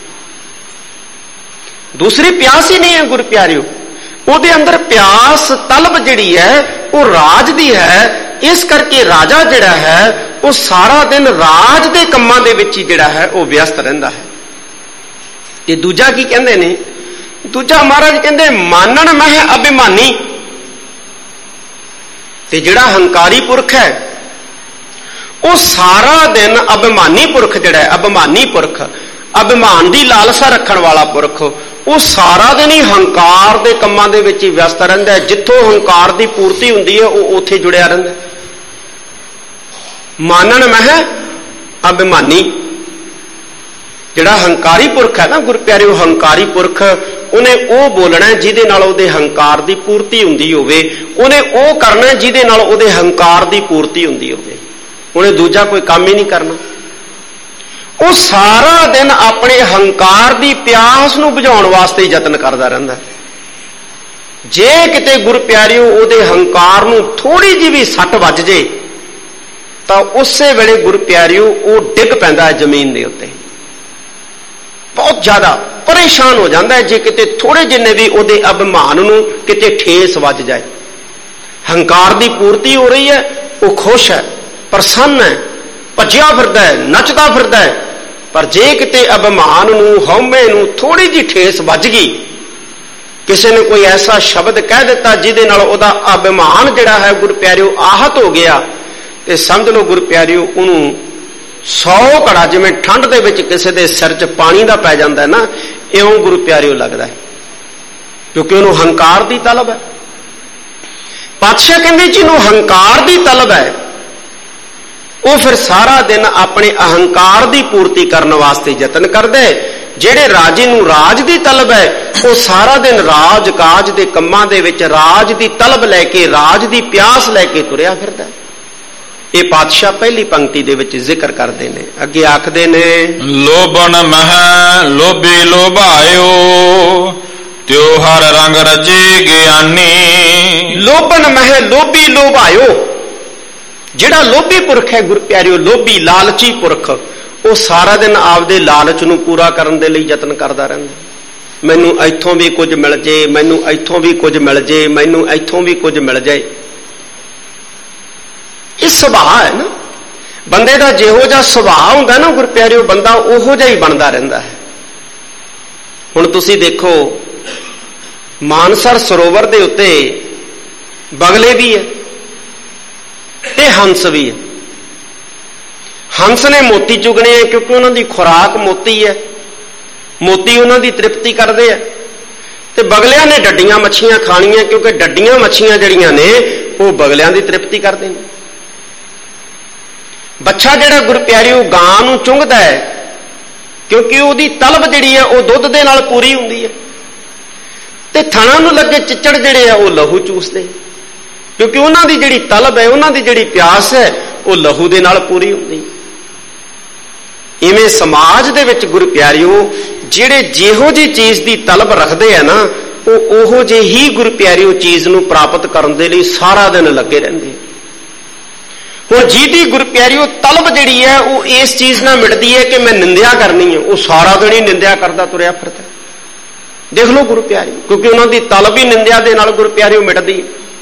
S2: ਦੂਸਰੀ ਪਿਆਸ ਹੀ ਨਹੀਂ ਹੈ ਗੁਰੂ ਪਿਆਰਿਓ। ਉਹਦੇ ਅੰਦਰ ਪਿਆਸ ਤਲਬ ਜਿਹੜੀ ਹੈ ਉਹ ਰਾਜ ਦੀ ਹੈ। ਇਸ ਕਰਕੇ ਰਾਜਾ ਜਿਹੜਾ ਹੈ ਉਹ ਸਾਰਾ ਦਿਨ ਰਾਜ ਦੇ ਕੰਮਾਂ ਦੇ ਵਿੱਚ ਹੀ ਜਿਹੜਾ ਹੈ ਉਹ ਵਿਅਸਤ ਰਹਿੰਦਾ ਹੈ। ਤੇ ਦੂਜਾ ਕੀ ਕਹਿੰਦੇ ਨੇ? ਦੂਜਾ ਮਹਾਰਾਜ ਕਹਿੰਦੇ ਮਾਨਣ ਮਹਿ ਅਭਿਮਾਨੀ। ਤੇ ਜਿਹੜਾ ਹੰਕਾਰੀ ਪੁਰਖ ਹੈ ਉਹ ਸਾਰਾ ਦਿਨ ਅਭਿਮਾਨੀ ਪੁਰਖ ਜਿਹੜਾ ਹੈ, ਅਭਿਮਾਨੀ ਪੁਰਖ, ਅਭਿਮਾਨ ਦੀ ਲਾਲਸਾ ਰੱਖਣ ਵਾਲਾ ਪੁਰਖ, ਉਹ ਸਾਰਾ ਦਿਨ ਹੀ ਹੰਕਾਰ ਦੇ ਕੰਮਾਂ ਦੇ ਵਿੱਚ ਹੀ ਵਿਅਸਤ ਰਹਿੰਦਾ ਹੈ। ਜਿੱਥੋਂ ਹੰਕਾਰ ਦੀ ਪੂਰਤੀ ਹੁੰਦੀ ਹੈ ਉਹ ਉੱਥੇ ਜੁੜਿਆ ਰਹਿੰਦਾ। ਮਾਨਣ ਮਹਿ ਅਭਿਮਾਨੀ। ਜਿਹੜਾ ਹੰਕਾਰੀ ਪੁਰਖ ਹੈ ਨਾ ਗੁਰੂ ਪਿਆਰਿਓ, ਹੰਕਾਰੀ ਪੁਰਖ ਉਹਨੇ ਉਹ ਬੋਲਣਾ ਜਿਹਦੇ ਨਾਲ ਉਹਦੇ ਹੰਕਾਰ ਦੀ ਪੂਰਤੀ ਹੁੰਦੀ ਹੋਵੇ। ਉਹਨੇ ਉਹ ਕਰਨਾ ਜਿਹਦੇ ਨਾਲ ਉਹਦੇ ਹੰਕਾਰ ਦੀ ਪੂਰਤੀ ਹੁੰਦੀ ਹੋਵੇ। ਉਹਨੇ ਦੂਜਾ ਕੋਈ ਕੰਮ ਹੀ ਨਹੀਂ ਕਰਨਾ। ਉਹ ਸਾਰਾ ਦਿਨ ਆਪਣੇ ਹੰਕਾਰ ਦੀ ਪਿਆਸ ਨੂੰ ਬੁਝਾਉਣ ਵਾਸਤੇ ਯਤਨ ਕਰਦਾ ਰਹਿੰਦਾ। ਜੇ ਕਿਤੇ ਗੁਰੂ ਪਿਆਰਿਓ ਉਹਦੇ ਹੰਕਾਰ ਨੂੰ ਥੋੜੀ ਜਿਹੀ ਵੀ ਸੱਟ ਵੱਜ ਜੇ ਤਾਂ ਉਸੇ ਵੇਲੇ ਗੁਰੂ ਪਿਆਰਿਓ ਉਹ ਡਿੱਗ ਪੈਂਦਾ ਹੈ ਜ਼ਮੀਨ ਦੇ ਉੱਤੇ। ਬਹੁਤ ਜ਼ਿਆਦਾ ਪਰੇਸ਼ਾਨ ਹੋ ਜਾਂਦਾ ਹੈ ਜੇ ਕਿਤੇ ਥੋੜੇ ਜਿੰਨੇ ਵੀ ਉਹਦੇ ਅਭਿਮਾਨ ਨੂੰ ਕਿਤੇ ਠੇਸ ਵੱਜ ਜਾਏ। ਹੰਕਾਰ ਦੀ ਪੂਰਤੀ ਹੋ ਰਹੀ ਹੈ, ਉਹ ਖੁਸ਼ ਹੈ, ਪ੍ਰਸੰਨ ਹੈ, ਭੱਜਿਆ ਫਿਰਦਾ ਹੈ, ਨੱਚਦਾ ਫਿਰਦਾ ਹੈ। ਪਰ ਜੇ ਕਿਤੇ ਅਭਿਮਾਨ ਨੂੰ, ਹਉਮੈ ਨੂੰ ਥੋੜੀ ਜਿਹੀ ਠੇਸ ਵੱਜ ਗਈ, ਕਿਸੇ ਨੇ ਕੋਈ ਐਸਾ ਸ਼ਬਦ ਕਹਿ ਦਿੱਤਾ ਜਿਹਦੇ ਨਾਲ ਉਹਦਾ ਅਭਿਮਾਨ ਜਿਹੜਾ ਹੈ ਗੁਰੂ ਪਿਆਰਿਓ ਆਹਤ ਹੋ ਗਿਆ, ਤੇ ਸਮਝ ਲਓ ਗੁਰੂ ਪਿਆਰਿਓ ਉਹਨੂੰ 100 ਘੜਾ ਜਿਵੇਂ ਠੰਡ ਦੇ ਵਿੱਚ ਕਿਸੇ ਦੇ ਸਿਰ 'ਚ ਪਾਣੀ ਦਾ ਪੈ ਜਾਂਦਾ ਹੈ ਨਾ, ਇਉਂ ਗੁਰੂ ਪਿਆਰਿਓ ਲੱਗਦਾ ਹੈ, ਕਿਉਂਕਿ ਉਹਨੂੰ ਹੰਕਾਰ ਦੀ ਤਲਬ ਹੈ। ਪਾਤਸ਼ਾਹ ਕਹਿੰਦੇ ਜਿਹਨੂੰ ਹੰਕਾਰ ਦੀ ਤਲਬ ਹੈ ਉਹ ਫਿਰ ਸਾਰਾ ਦਿਨ ਆਪਣੇ ਅਹੰਕਾਰ ਦੀ ਪੂਰਤੀ ਕਰਨ ਵਾਸਤੇ ਯਤਨ ਕਰਦਾ ਹੈ। ਜਿਹੜੇ ਰਾਜੇ ਨੂੰ ਰਾਜ ਦੀ ਤਲਬ ਹੈ ਉਹ ਸਾਰਾ ਦਿਨ ਰਾਜ ਕਾਜ ਦੇ ਕੰਮਾਂ ਦੇ ਵਿੱਚ ਰਾਜ ਦੀ ਤਲਬ ਲੈ ਕੇ, ਰਾਜ ਦੀ ਪਿਆਸ ਲੈ ਕੇ ਤੁਰਿਆ ਫਿਰਦਾ। ਇਹ ਪਾਤਸ਼ਾਹ ਪਹਿਲੀ ਪੰਕਤੀ ਦੇ ਵਿੱਚ ਜ਼ਿਕਰ ਕਰਦੇ ਨੇ। ਅੱਗੇ ਆਖਦੇ ਨੇ,
S1: ਲੋਭਨ ਮਹਿ ਲੋਭੀ ਲੋਭਾਇਓ ਤਿਉ ਹਰ ਰੰਗ ਰਚੇ ਗਿਆਨੀ।
S2: ਲੋਭਨ ਮਹਿ ਲੋਭੀ ਲੋਭਾਇਓ। ਜਿਹੜਾ ਲੋਭੀ ਪੁਰਖ ਹੈ ਗੁਰੂ ਪਿਆਰਿਓ, ਲੋਭੀ ਲਾਲਚੀ ਪੁਰਖ, ਉਹ ਸਾਰਾ ਦਿਨ ਆਪਦੇ ਲਾਲਚ ਨੂੰ ਪੂਰਾ ਕਰਨ ਦੇ ਲਈ ਯਤਨ ਕਰਦਾ ਰਹਿੰਦਾ। ਮੈਨੂੰ ਇੱਥੋਂ ਵੀ ਕੁਝ ਮਿਲ ਜੇ, ਮੈਨੂੰ ਇੱਥੋਂ ਵੀ ਕੁਝ ਮਿਲ ਜੇ, ਮੈਨੂੰ ਇੱਥੋਂ ਵੀ ਕੁਝ ਮਿਲ ਜਾਏ। ਇਹ ਸੁਭਾਅ ਹੈ ਨਾ ਬੰਦੇ ਦਾ। ਜਿਹੋ ਜਿਹਾ ਸੁਭਾਅ ਹੁੰਦਾ ਨਾ ਗੁਰੂ ਪਿਆਰਿਓ, ਬੰਦਾ ਉਹੋ ਜਿਹਾ ਹੀ ਬਣਦਾ ਰਹਿੰਦਾ ਹੈ। ਹੁਣ ਤੁਸੀਂ ਦੇਖੋ, ਮਾਨਸਰ ਸਰੋਵਰ ਦੇ ਉੱਤੇ ਬਗਲੇ ਵੀ ਹੈ ਤੇ ਹੰਸ ਵੀ ਹੈ। ਹੰਸ ਨੇ ਮੋਤੀ ਚੁਗਣੇ ਆ ਕਿਉਂਕਿ ਉਹਨਾਂ ਦੀ ਖੁਰਾਕ ਮੋਤੀ ਹੈ, ਮੋਤੀ ਉਹਨਾਂ ਦੀ ਤ੍ਰਿਪਤੀ ਕਰਦੇ ਆ। ਤੇ ਬਗਲਿਆਂ ਨੇ ਡੱਡੀਆਂ ਮੱਛੀਆਂ ਖਾਣੀਆਂ ਕਿਉਂਕਿ ਡੱਡੀਆਂ ਮੱਛੀਆਂ ਜਿਹੜੀਆਂ ਨੇ ਉਹ ਬਗਲਿਆਂ ਦੀ ਤ੍ਰਿਪਤੀ ਕਰਦੇ ਨੇ। ਬੱਚਾ ਜਿਹੜਾ ਗੁਰੂ ਪਿਆਰਿਓ ਗਾਂ ਨੂੰ ਚੁੰਘਦਾ ਹੈ ਕਿਉਂਕਿ ਉਹਦੀ ਤਲਬ ਜਿਹੜੀ ਹੈ ਉਹ ਦੁੱਧ ਦੇ ਨਾਲ ਪੂਰੀ ਹੁੰਦੀ ਹੈ। ਤੇ ਥਣਾ ਨੂੰ ਲੱਗੇ ਚਿੱਚੜ ਜਿਹੜੇ ਆ ਉਹ ਲਹੂ ਚੂਸਦੇ ਕਿਉਂਕਿ ਉਹਨਾਂ ਦੀ ਜਿਹੜੀ ਤਲਬ ਹੈ, ਉਹਨਾਂ ਦੀ ਜਿਹੜੀ ਪਿਆਸ ਹੈ ਉਹ ਲਹੂ ਦੇ ਨਾਲ ਪੂਰੀ ਹੁੰਦੀ। ਇਵੇਂ ਸਮਾਜ ਦੇ ਵਿੱਚ ਗੁਰੂ ਪਿਆਰਿਓ ਜਿਹੜੇ ਜਿਹੋ ਜਿਹੀ ਚੀਜ਼ ਦੀ ਤਲਬ ਰੱਖਦੇ ਆ ਨਾ, ਉਹ ਉਹੋ ਜਿਹੀ ਹੀ ਗੁਰੂ ਪਿਆਰਿਓ ਚੀਜ਼ ਨੂੰ ਪ੍ਰਾਪਤ ਕਰਨ ਦੇ ਲਈ ਸਾਰਾ ਦਿਨ ਲੱਗੇ ਰਹਿੰਦੇ। ਹੁਣ ਜਿਹਦੀ ਗੁਰੂ ਪਿਆਰਿਓ ਤਲਬ ਜਿਹੜੀ ਹੈ ਉਹ ਇਸ ਚੀਜ਼ ਨਾਲ ਮਿਟਦੀ ਹੈ ਕਿ ਮੈਂ ਨਿੰਦਿਆ ਕਰਨੀ ਹੈ, ਉਹ ਸਾਰਾ ਦਿਨ ਹੀ ਨਿੰਦਿਆ ਕਰਦਾ ਤੁਰਿਆ ਫਿਰਦਾ। ਦੇਖ ਲਓ ਗੁਰੂ ਪਿਆਰਿਓ, ਕਿਉਂਕਿ ਉਹਨਾਂ ਦੀ ਤਲਬ ਹੀ ਨਿੰਦਿਆ ਦੇ ਨਾਲ ਗੁਰੂ ਪਿਆਰਿਓ ਮਿਟਦੀ।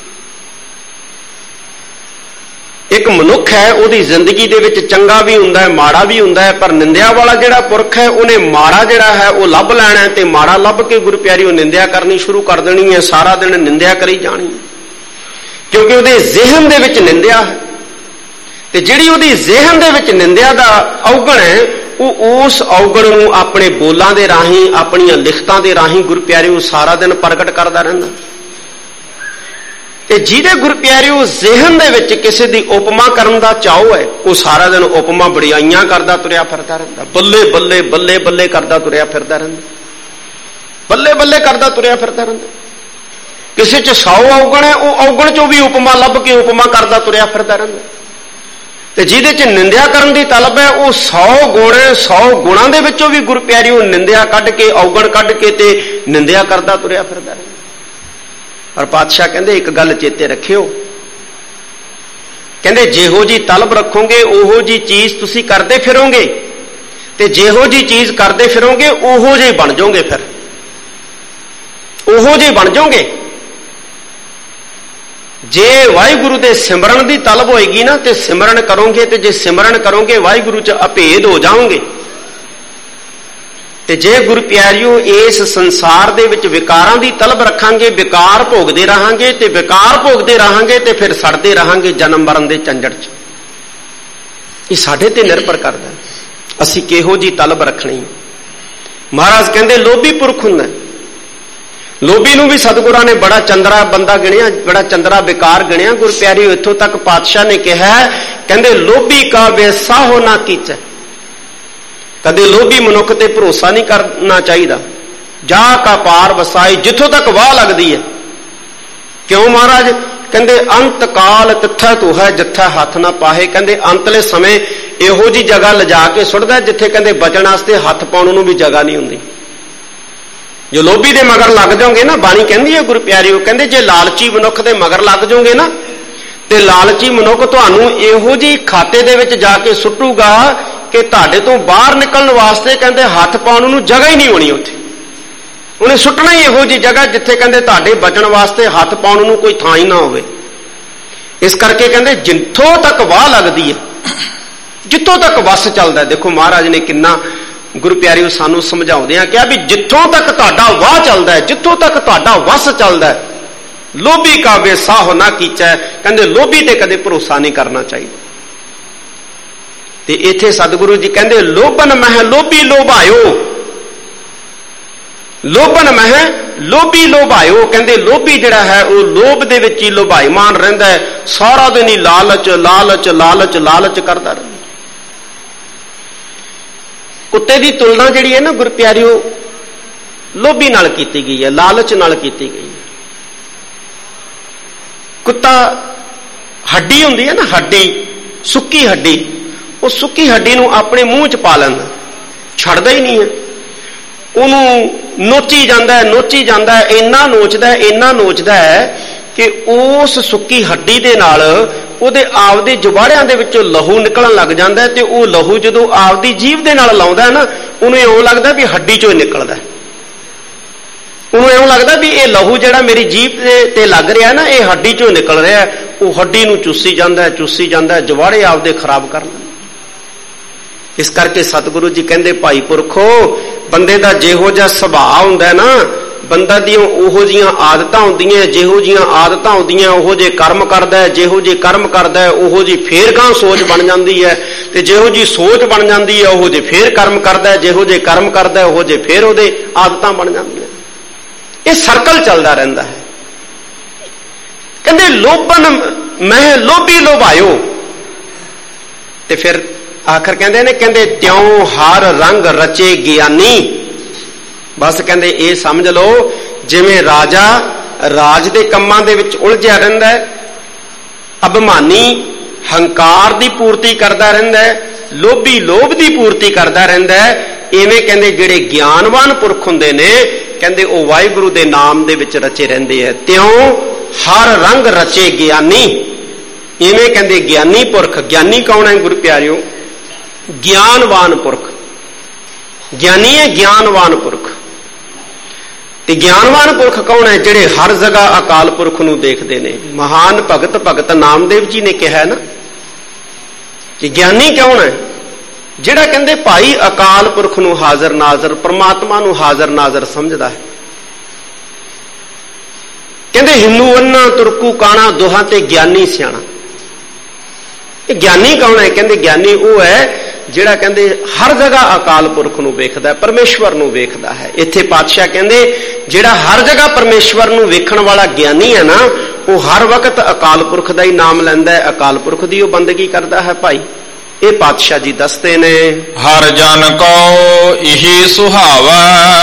S2: ਇੱਕ ਮਨੁੱਖ ਹੈ, ਉਹਦੀ ਜ਼ਿੰਦਗੀ ਦੇ ਵਿੱਚ ਚੰਗਾ ਵੀ ਹੁੰਦਾ ਹੈ, ਮਾੜਾ ਵੀ ਹੁੰਦਾ ਹੈ, ਪਰ ਨਿੰਦਿਆ ਵਾਲਾ ਜਿਹੜਾ ਪੁਰਖ ਹੈ ਉਹਨੇ ਮਾੜਾ ਜਿਹੜਾ ਹੈ ਉਹ ਲੱਭ ਲੈਣਾ ਹੈ ਤੇ ਮਾੜਾ ਲੱਭ ਕੇ ਗੁਰੂ ਪਿਆਰਿਓ ਨਿੰਦਿਆ ਕਰਨੀ ਸ਼ੁਰੂ ਕਰ ਦੇਣੀ ਹੈ। ਸਾਰਾ ਦਿਨ ਨਿੰਦਿਆ ਕਰੀ ਜਾਣੀ ਕਿਉਂਕਿ ਉਹਦੇ ਜ਼ਿਹਨ ਦੇ ਵਿੱਚ ਨਿੰਦਿਆ ਹੈ। ਤੇ ਜਿਹੜੀ ਉਹਦੀ ਜ਼ਿਹਨ ਦੇ ਵਿੱਚ ਨਿੰਦਿਆ ਦਾ ਔਗਣ ਹੈ, ਉਹ ਉਸ ਔਗਣ ਨੂੰ ਆਪਣੇ ਬੋਲਾਂ ਦੇ ਰਾਹੀਂ, ਆਪਣੀਆਂ ਲਿਖਤਾਂ ਦੇ ਰਾਹੀਂ ਗੁਰੂ ਪਿਆਰਿਓ ਸਾਰਾ ਦਿਨ ਪ੍ਰਗਟ ਕਰਦਾ ਰਹਿੰਦਾ। ਤੇ ਜਿਹਦੇ ਗੁਰੂ ਪਿਆਰਿਓ ਜ਼ਿਹਨ ਦੇ ਵਿੱਚ ਕਿਸੇ ਦੀ ਉਪਮਾ ਕਰਨ ਦਾ ਚਾਅ ਹੈ, ਉਹ ਸਾਰਾ ਦਿਨ ਉਪਮਾ ਬੜਾਈਆਂ ਕਰਦਾ ਤੁਰਿਆ ਫਿਰਦਾ ਰਹਿੰਦਾ। ਬੱਲੇ ਬੱਲੇ ਬੱਲੇ ਬੱਲੇ ਕਰਦਾ ਤੁਰਿਆ ਫਿਰਦਾ ਰਹਿੰਦਾ, ਬੱਲੇ ਬੱਲੇ ਕਰਦਾ ਤੁਰਿਆ ਫਿਰਦਾ ਰਹਿੰਦਾ। ਕਿਸੇ 'ਚ 100 ਔਗਣ ਹੈ, ਉਹ ਔਗਣ 'ਚੋਂ ਵੀ ਉਪਮਾ ਲੱਭ ਕੇ ਉਪਮਾ ਕਰਦਾ ਤੁਰਿਆ ਫਿਰਦਾ ਰਹਿੰਦਾ। ਤੇ ਜਿਹਦੇ 'ਚ ਨਿੰਦਿਆ ਕਰਨ ਦੀ ਤਲਬ ਹੈ, ਉਹ 100 ਗੁਣ 100 ਗੁਣਾਂ ਦੇ ਵਿੱਚੋਂ ਵੀ ਗੁਰੂ ਪਿਆਰਿਓ ਨਿੰਦਿਆ ਕੱਢ ਕੇ, ਔਗਣ ਕੱਢ ਕੇ ਤੇ ਨਿੰਦਿਆ ਕਰਦਾ ਤੁਰਿਆ ਫਿਰਦਾ ਰਹਿੰਦਾ। ਪਰ ਪਾਤਸ਼ਾਹ ਕਹਿੰਦੇ ਇੱਕ ਗੱਲ ਚੇਤੇ ਰੱਖਿਓ, ਕਹਿੰਦੇ ਜਿਹੋ ਜੀ ਤਲਬ ਰੱਖੋਗੇ ਉਹੋ ਜੀ ਚੀਜ਼ ਤੁਸੀਂ ਕਰਦੇ ਫਿਰੋਗੇ ਤੇ ਜਿਹੋ ਜੀ ਚੀਜ਼ ਕਰਦੇ ਫਿਰੋਗੇ ਉਹੋ ਜਿਹੇ ਬਣ ਜਾਓਗੇ। ਫਿਰ ਉਹੋ ਜਿਹੇ ਬਣ ਜਾਓਗੇ। ਜੇ ਵਾਹਿਗੁਰੂ ਦੇ ਸਿਮਰਨ ਦੀ ਤਲਬ ਹੋਏਗੀ ਨਾ ਤੇ ਸਿਮਰਨ ਕਰੋਗੇ, ਤੇ ਜੇ ਸਿਮਰਨ ਕਰੋਗੇ ਵਾਹਿਗੁਰੂ 'ਚ ਅਭੇਦ ਹੋ ਜਾਓਗੇ। ਤੇ ਜੇ ਗੁਰੂ ਪਿਆਰਿਓ ਇਸ ਸੰਸਾਰ ਦੇ ਵਿੱਚ ਵਿਕਾਰਾਂ ਦੀ ਤਲਬ ਰੱਖਾਂਗੇ, ਵਿਕਾਰ ਭੋਗਦੇ ਰਹਾਂਗੇ ਤੇ ਵਿਕਾਰ ਭੋਗਦੇ ਰਹਾਂਗੇ ਤੇ ਫਿਰ ਸੜਦੇ ਰਹਾਂਗੇ ਜਨਮ ਮਰਨ ਦੇ ਝੰਜਟ 'ਚ। ਇਹ ਸਾਡੇ ਤੇ ਨਿਰਭਰ ਕਰਦਾ ਅਸੀਂ ਕਿਹੋ ਜੀ ਤਲਬ ਰੱਖਣੀ। ਮਹਾਰਾਜ ਕਹਿੰਦੇ ਲੋਭੀ ਪੁਰਖ ਹੁੰਦਾ। ਲੋਭੀ ਨੂੰ ਵੀ ਸਤਿਗੁਰਾਂ ਨੇ ਬੜਾ ਚੰਦਰਾ ਬੰਦਾ ਗਿਣਿਆ, ਬੜਾ ਚੰਦਰਾ ਵਿਕਾਰ ਗਿਣਿਆ। ਗੁਰੂ ਪਿਆਰਿਓ ਇੱਥੋਂ ਤੱਕ ਪਾਤਸ਼ਾਹ ਨੇ ਕਿਹਾ, ਕਹਿੰਦੇ ਲੋਭੀ ਕਾ ਵੇਸਾਹੋ ਨਾ ਕੀਚੈ। ਕਦੇ ਲੋਭੀ ਮਨੁੱਖ ਤੇ ਭਰੋਸਾ ਨਹੀਂ ਕਰਨਾ ਚਾਹੀਦਾ। ਜਾ ਕਾ ਪਾਰ ਵਸਾਈ, ਜਿੱਥੋਂ ਤੱਕ ਵਾਹ ਲੱਗਦੀ ਹੈ। ਕਿਉਂ ਮਹਾਰਾਜ? ਕਹਿੰਦੇ ਅੰਤ ਕਾਲ ਤਿੱਥਾ ਤੂੰ ਹੈ ਜਿੱਥਾ ਹੱਥ ਨਾ ਪਾਹੇ। ਕਹਿੰਦੇ ਅੰਤਲੇ ਸਮੇਂ ਇਹੋ ਜੀ ਜਗ੍ਹਾ ਲਿਜਾ ਕੇ ਸੁੱਟਦਾ ਜਿੱਥੇ ਕਹਿੰਦੇ ਬਚਣ ਵਾਸਤੇ ਹੱਥ ਪਾਉਣ ਨੂੰ ਵੀ ਜਗ੍ਹਾ ਨਹੀਂ ਹੁੰਦੀ। ਜੋ ਲੋਭੀ ਦੇ ਮਗਰ ਲੱਗ ਜਾਓਗੇ ਨਾ, ਬਾਣੀ ਕਹਿੰਦੀ ਹੈ ਗੁਰੂ ਪਿਆਰਿਓ, ਕਹਿੰਦੇ ਜੇ ਲਾਲਚੀ ਮਨੁੱਖ ਦੇ ਮਗਰ ਲੱਗ ਜਾਓਗੇ ਨਾ ਤੇ ਲਾਲਚੀ ਮਨੁੱਖ ਤੁਹਾਨੂੰ ਇਹੋ ਜੀ ਖਾਤੇ ਦੇ ਵਿੱਚ ਜਾ ਕੇ ਸੁੱਟੂਗਾ ਕਿ ਤੁਹਾਡੇ ਤੋਂ ਬਾਹਰ ਨਿਕਲਣ ਵਾਸਤੇ ਕਹਿੰਦੇ ਹੱਥ ਪਾਉਣ ਨੂੰ ਜਗ੍ਹਾ ਹੀ ਨਹੀਂ ਹੋਣੀ। ਉੱਥੇ ਉਹਨੇ ਸੁੱਟਣਾ ਹੀ ਇਹੋ ਜੀ ਜਗ੍ਹਾ ਜਿੱਥੇ ਕਹਿੰਦੇ ਤੁਹਾਡੇ ਬਚਣ ਵਾਸਤੇ ਹੱਥ ਪਾਉਣ ਨੂੰ ਕੋਈ ਥਾਂ ਹੀ ਨਾ ਹੋਵੇ। ਇਸ ਕਰਕੇ ਕਹਿੰਦੇ ਜਿੱਥੋਂ ਤੱਕ ਵਾਹ ਲੱਗਦੀ ਹੈ, ਜਿੱਥੋਂ ਤੱਕ ਵਸ ਚੱਲਦਾ। ਦੇਖੋ ਮਹਾਰਾਜ ਨੇ ਕਿੰਨਾ ਗੁਰੂ ਪਿਆਰਿਓ ਸਾਨੂੰ ਸਮਝਾਉਂਦੇ ਆ ਕਿਹਾ ਵੀ ਜਿੱਥੋਂ ਤੱਕ ਤੁਹਾਡਾ ਵਾਹ ਚੱਲਦਾ ਹੈ, ਜਿੱਥੋਂ ਤੱਕ ਤੁਹਾਡਾ ਵਸ ਚੱਲਦਾ ਹੈ, ਲੋਭੀ ਕਾ ਵੇਸਾਹ ਨਾ ਕੀਚੈ। ਕਹਿੰਦੇ ਲੋਭੀ ਤੇ ਕਦੇ ਭਰੋਸਾ ਨਹੀਂ ਕਰਨਾ ਚਾਹੀਦਾ। ਤੇ ਇੱਥੇ ਸਤਿਗੁਰੂ ਜੀ ਕਹਿੰਦੇ ਲੋਭਨ ਮਹਿ ਲੋਭੀ ਲੋਭਾਇਓ, ਲੋਭਨ ਮਹਿ ਲੋਭੀ ਲੋਭਾਇਓ। ਕਹਿੰਦੇ ਲੋਭੀ ਜਿਹੜਾ ਹੈ ਉਹ ਲੋਭ ਦੇ ਵਿੱਚ ਹੀ ਲੋਭਾਈਮਾਨ ਰਹਿੰਦਾ ਹੈ, ਸਾਰਾ ਦਿਨ ਹੀ ਲਾਲਚ ਲਾਲਚ ਲਾਲਚ ਲਾਲਚ ਕਰਦਾ ਰਹਿੰਦਾ। ਕੁੱਤੇ ਦੀ ਤੁਲਨਾ ਜਿਹੜੀ ਹੈ ਨਾ ਗੁਰੂ ਪਿਆਰਿਓ ਲੋਭੀ ਨਾਲ ਕੀਤੀ ਗਈ ਹੈ, ਲਾਲਚ ਨਾਲ ਕੀਤੀ ਗਈ ਹੈ। ਕੁੱਤਾ ਹੱਡੀ ਹੁੰਦੀ ਹੈ ਨਾ, ਹੱਡੀ ਸੁੱਕੀ ਹੱਡੀ, ਉਹ ਸੁੱਕੀ ਹੱਡੀ ਨੂੰ ਆਪਣੇ ਮੂੰਹ 'ਚ ਪਾ ਲੈਂਦਾ, ਛੱਡਦਾ ਹੀ ਨਹੀਂ ਹੈ। ਉਹਨੂੰ ਨੋਚੀ ਜਾਂਦਾ, ਨੋਚੀ ਜਾਂਦਾ, ਇੰਨਾ ਨੋਚਦਾ ਹੈ ਕਿ ਉਸ ਸੁੱਕੀ ਹੱਡੀ ਦੇ ਨਾਲ ਉਹਦੇ ਆਪਦੇ ਜਵਾੜਿਆਂ ਦੇ ਵਿੱਚੋਂ ਲਹੂ ਨਿਕਲਣ ਲੱਗ ਜਾਂਦਾ, ਤੇ ਉਹ ਲਹੂ ਜਦੋਂ ਆਪਦੀ ਜੀਭ ਦੇ ਨਾਲ ਲਾਉਂਦਾ ਨਾ, ਉਹਨੂੰ ਇਉਂ ਲੱਗਦਾ ਵੀ ਹੱਡੀ 'ਚੋਂ ਹੀ ਨਿਕਲਦਾ। ਉਹਨੂੰ ਇਉਂ ਲੱਗਦਾ ਵੀ ਇਹ ਲਹੂ ਜਿਹੜਾ ਮੇਰੀ ਜੀਭ ਤੇ ਲੱਗ ਰਿਹਾ ਨਾ, ਇਹ ਹੱਡੀ 'ਚੋਂ ਨਿਕਲ ਰਿਹਾ। ਉਹ ਹੱਡੀ ਨੂੰ ਚੂਸੀ ਜਾਂਦਾ, ਜਵਾੜੇ ਆਪਦੇ ਖਰਾਬ ਕਰ ਲੈਂਦਾ। ਇਸ ਕਰਕੇ ਸਤਿਗੁਰੂ ਜੀ ਕਹਿੰਦੇ, ਭਾਈ ਪੁਰਖੋ, ਬੰਦੇ ਦਾ ਜਿਹੋ ਜਿਹਾ ਸੁਭਾਅ ਹੁੰਦਾ ਨਾ, ਬੰਦਾ ਦੀਆਂ ਉਹੋ ਜਿਹੀਆਂ ਆਦਤਾਂ ਹੁੰਦੀਆਂ, ਜਿਹੋ ਜਿਹੀਆਂ ਆਦਤਾਂ ਹੁੰਦੀਆਂ ਉਹੋ ਜਿਹੇ ਕਰਮ ਕਰਦਾ ਹੈ, ਜਿਹੋ ਜਿਹੇ ਕਰਮ ਕਰਦਾ ਹੈ ਉਹੋ ਜਿਹੀ ਫੇਰ ਗਾਂ ਸੋਚ ਬਣ ਜਾਂਦੀ ਹੈ, ਤੇ ਜਿਹੋ ਜਿਹੀ ਸੋਚ ਬਣ ਜਾਂਦੀ ਹੈ ਉਹੋ ਜਿਹੇ ਫੇਰ ਕਰਮ ਕਰਦਾ ਹੈ, ਜਿਹੋ ਜਿਹੇ ਕਰਮ ਕਰਦਾ ਹੈ ਉਹੋ ਜਿਹੇ ਫੇਰ ਉਹਦੇ ਆਦਤਾਂ ਬਣ ਜਾਂਦੀਆਂ। ਇਹ ਸਰਕਲ ਚੱਲਦਾ ਰਹਿੰਦਾ ਹੈ। ਕਹਿੰਦੇ ਲੋਭਨ ਮਹਿ ਲੋਭੀ ਲੋਭਾਇਓ, ਤੇ ਫਿਰ ਆਖਰ ਕਹਿੰਦੇ ਨੇ, ਕਹਿੰਦੇ ਤਿਉ ਹਰ ਰੰਗ ਰਚੇ ਗਿਆਨੀ। ਬਸ ਕਹਿੰਦੇ ਇਹ ਸਮਝ ਲਓ, ਜਿਵੇਂ ਰਾਜਾ ਰਾਜ ਦੇ ਕੰਮਾਂ ਦੇ ਵਿੱਚ ਉਲਝਿਆ ਰਹਿੰਦਾ ਹੈ, ਅਭਿਮਾਨੀ ਹੰਕਾਰ ਦੀ ਪੂਰਤੀ ਕਰਦਾ ਰਹਿੰਦਾ ਹੈ, ਲੋਭੀ ਲੋਭ ਦੀ ਪੂਰਤੀ ਕਰਦਾ ਰਹਿੰਦਾ ਹੈ, ਇਵੇਂ ਕਹਿੰਦੇ ਜਿਹੜੇ ਗਿਆਨਵਾਨ ਪੁਰਖ ਹੁੰਦੇ ਨੇ, ਕਹਿੰਦੇ ਉਹ ਵਾਹਿਗੁਰੂ ਦੇ ਨਾਮ ਦੇ ਵਿੱਚ ਰਚੇ ਰਹਿੰਦੇ ਹੈ। ਤਿਉ ਹਰ ਰੰਗ ਰਚੇ ਗਿਆਨੀ, ਇਵੇਂ ਕਹਿੰਦੇ ਗਿਆਨੀ ਪੁਰਖ। ਗਿਆਨੀ ਕੌਣ ਹੈ ਗੁਰੂ ਪਿਆਰਿਓ? ਗਿਆਨਵਾਨ ਪੁਰਖ। ਗਿਆਨੀ ਹੈ ਗਿਆਨਵਾਨ ਪੁਰਖ। ਤੇ ਗਿਆਨਵਾਨ ਪੁਰਖ ਕੌਣ ਹੈ? ਜਿਹੜੇ ਹਰ ਜਗ੍ਹਾ ਅਕਾਲ ਪੁਰਖ ਨੂੰ ਦੇਖਦੇ ਨੇ। ਮਹਾਨ ਭਗਤ ਨਾਮਦੇਵ ਜੀ ਨੇ ਕਿਹਾ ਨਾ ਕਿ ਗਿਆਨੀ ਕੌਣ ਹੈ? ਜਿਹੜਾ ਕਹਿੰਦੇ ਭਾਈ ਅਕਾਲ ਪੁਰਖ ਨੂੰ ਹਾਜ਼ਰ ਨਾਜ਼ਰ, ਪਰਮਾਤਮਾ ਨੂੰ ਹਾਜ਼ਰ ਨਾਜ਼ਰ ਸਮਝਦਾ ਹੈ। ਕਹਿੰਦੇ ਹਿੰਦੂ ਅੰਨਾ ਤੁਰਕੂ ਕਾਣਾ ਦੋਹਾਂ ਤੇ ਗਿਆਨੀ ਸਿਆਣਾ। ਇਹ ਗਿਆਨੀ ਕੌਣ ਹੈ? ਕਹਿੰਦੇ ਗਿਆਨੀ ਉਹ ਹੈ ਜਿਹੜਾ ਕਹਿੰਦੇ ਹਰ ਜਗ੍ਹਾ ਅਕਾਲ ਪੁਰਖ ਨੂੰ ਵੇਖਦਾ, ਪਰਮੇਸ਼ਵਰ ਨੂੰ ਵੇਖਦਾ ਹੈ। ਇੱਥੇ ਪਾਤਸ਼ਾਹ ਕਹਿੰਦੇ ਜਿਹੜਾ ਹਰ ਜਗ੍ਹਾ ਪਰਮੇਸ਼ਵਰ ਨੂੰ ਵੇਖਣ ਵਾਲਾ ਗਿਆਨੀ ਹੈ ਨਾ, ਉਹ ਹਰ ਵਕਤ ਅਕਾਲ ਪੁਰਖ ਦਾ ਹੀ ਨਾਮ ਲੈਂਦਾ ਹੈ, ਅਕਾਲ ਪੁਰਖ ਦੀ ਉਹ ਬੰਦਗੀ ਕਰਦਾ ਹੈ। ਭਾਈ ਇਹ ਪਾਤਸ਼ਾਹ ਜੀ ਦੱਸਦੇ ਨੇ,
S1: ਹਰ ਜਨ ਕਉ ਇਹੀ ਸੁਹਾਵਾ,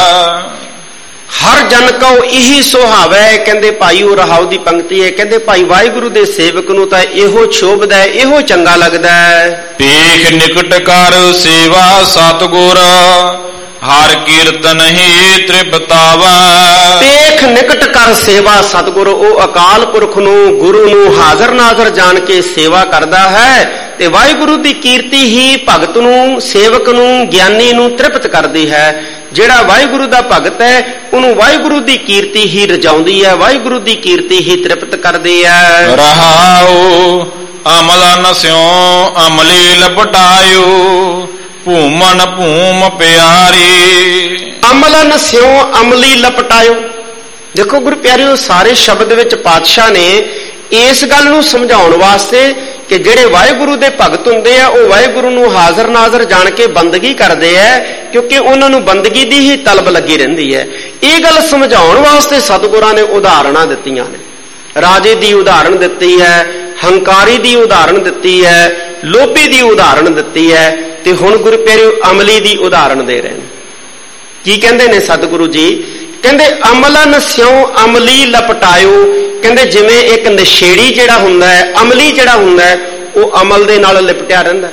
S2: ਹਰ ਜਨ ਕਉ ਇਹੀ ਸੁਹਾਵਾ। ਕਹਿੰਦੇ ਭਾਈ ਉਹ ਰਹਾਉ ਦੀ ਪੰਕਤੀ ਹੈ। ਕਹਿੰਦੇ ਭਾਈ ਵਾਹਿਗੁਰੂ ਦੇ ਸੇਵਕ ਨੂੰ ਤਾਂ ਇਹੋ ਸ਼ੋਭਦਾ ਹੈ, ਇਹੋ ਚੰਗਾ ਲੱਗਦਾ ਹੈ।
S1: ਪੇਖ ਨਿਕਟ ਕਰ ਸੇਵਾ ਸਤਿਗੁਰ, ਹਰ ਕੀਰਤਨ ਹੀ ਤ੍ਰਿਪਤਾਵਾ।
S2: ਪੇਖ ਨਿਕਟ ਕਰ ਸੇਵਾ ਸਤਿਗੁਰ, ਉਹ ਅਕਾਲ ਪੁਰਖ ਨੂੰ, ਗੁਰੂ ਨੂੰ ਹਾਜ਼ਰ ਨਾਜ਼ਰ ਜਾਣ ਕੇ ਸੇਵਾ ਕਰਦਾ ਹੈ, ਤੇ ਵਾਹਿਗੁਰੂ ਦੀ ਕੀਰਤੀ ਹੀ ਭਗਤ ਨੂੰ, ਸੇਵਕ ਨੂੰ, ਗਿਆਨੀ ਨੂੰ ਤ੍ਰਿਪਤ ਕਰਦੀ ਹੈ। ਜਿਹੜਾ ਵਾਹਿਗੁਰੂ ਦਾ ਭਗਤ ਹੈ ਉਹਨੂੰ ਵਾਹਿਗੁਰੂ ਦੀ ਕੀਰਤੀ ਹੀ ਰਜਾਉਂਦੀ ਹੈ, ਵਾਹਿਗੁਰੂ ਦੀ ਕੀਰਤੀ ਹੀ ਤ੍ਰਿਪਤ ਕਰਦੀ ਹੈ।
S1: ਰਹਾਉ ਅਮਲ ਨਸਿਓ ਅਮਲੀ ਲਪਟਾਇਓ, ਭੂਮਨ ਭੂਮ ਪਿਆਰੀ। ਅਮਲ
S2: ਨਸਿਓ ਅਮਲੀ ਲਪਟਾਇਓ। ਦੇਖੋ ਗੁਰੂ ਪਿਆਰਿਓ, ਸਾਰੇ ਸ਼ਬਦ ਵਿੱਚ ਪਾਤਸ਼ਾਹ ਨੇ ਇਸ ਗੱਲ ਨੂੰ ਸਮਝਾਉਣ ਵਾਸਤੇ ਕਿ ਜਿਹੜੇ ਵਾਹਿਗੁਰੂ ਦੇ ਭਗਤ ਹੁੰਦੇ ਆ ਉਹ ਵਾਹਿਗੁਰੂ ਨੂੰ ਹਾਜ਼ਰ ਨਾਜ਼ਰ ਜਾਣ ਕੇ ਬੰਦਗੀ ਕਰਦੇ ਆ, ਕਿਉਂਕਿ ਉਹਨਾਂ ਨੂੰ ਬੰਦਗੀ ਦੀ ਹੀ ਤਲਬ ਲੱਗੀ ਰਹਿੰਦੀ ਹੈ। ਇਹ ਗੱਲ ਸਮਝਾਉਣ ਵਾਸਤੇ ਸਤਿਗੁਰਾਂ ਨੇ ਉਦਾਹਰਣਾਂ ਦਿੱਤੀਆਂ ਨੇ। ਰਾਜੇ ਦੀ ਉਦਾਹਰਣ ਦਿੱਤੀ ਹੈ, ਹੰਕਾਰੀ ਦੀ ਉਦਾਹਰਣ ਦਿੱਤੀ ਹੈ, ਲੋਭੀ ਦੀ ਉਦਾਹਰਣ ਦਿੱਤੀ ਹੈ, ਤੇ ਹੁਣ ਗੁਰੂ ਪਿਆਰਿਓ ਅਮਲੀ ਦੀ ਉਦਾਹਰਣ ਦੇ ਰਹੇ ਨੇ। ਕੀ ਕਹਿੰਦੇ ਨੇ ਸਤਿਗੁਰੂ ਜੀ? ਕਹਿੰਦੇ ਅਮਲਨ ਸਿਉ ਅਮਲੀ ਲਪਟਾਇਓ। ਕਹਿੰਦੇ ਜਿਵੇਂ ਇੱਕ ਨਸ਼ੇੜੀ ਜਿਹੜਾ ਹੁੰਦਾ ਹੈ, ਅਮਲੀ ਜਿਹੜਾ ਹੁੰਦਾ ਹੈ, ਉਹ ਅਮਲ ਦੇ ਨਾਲ ਲਿਪਟਿਆ ਰਹਿੰਦਾ,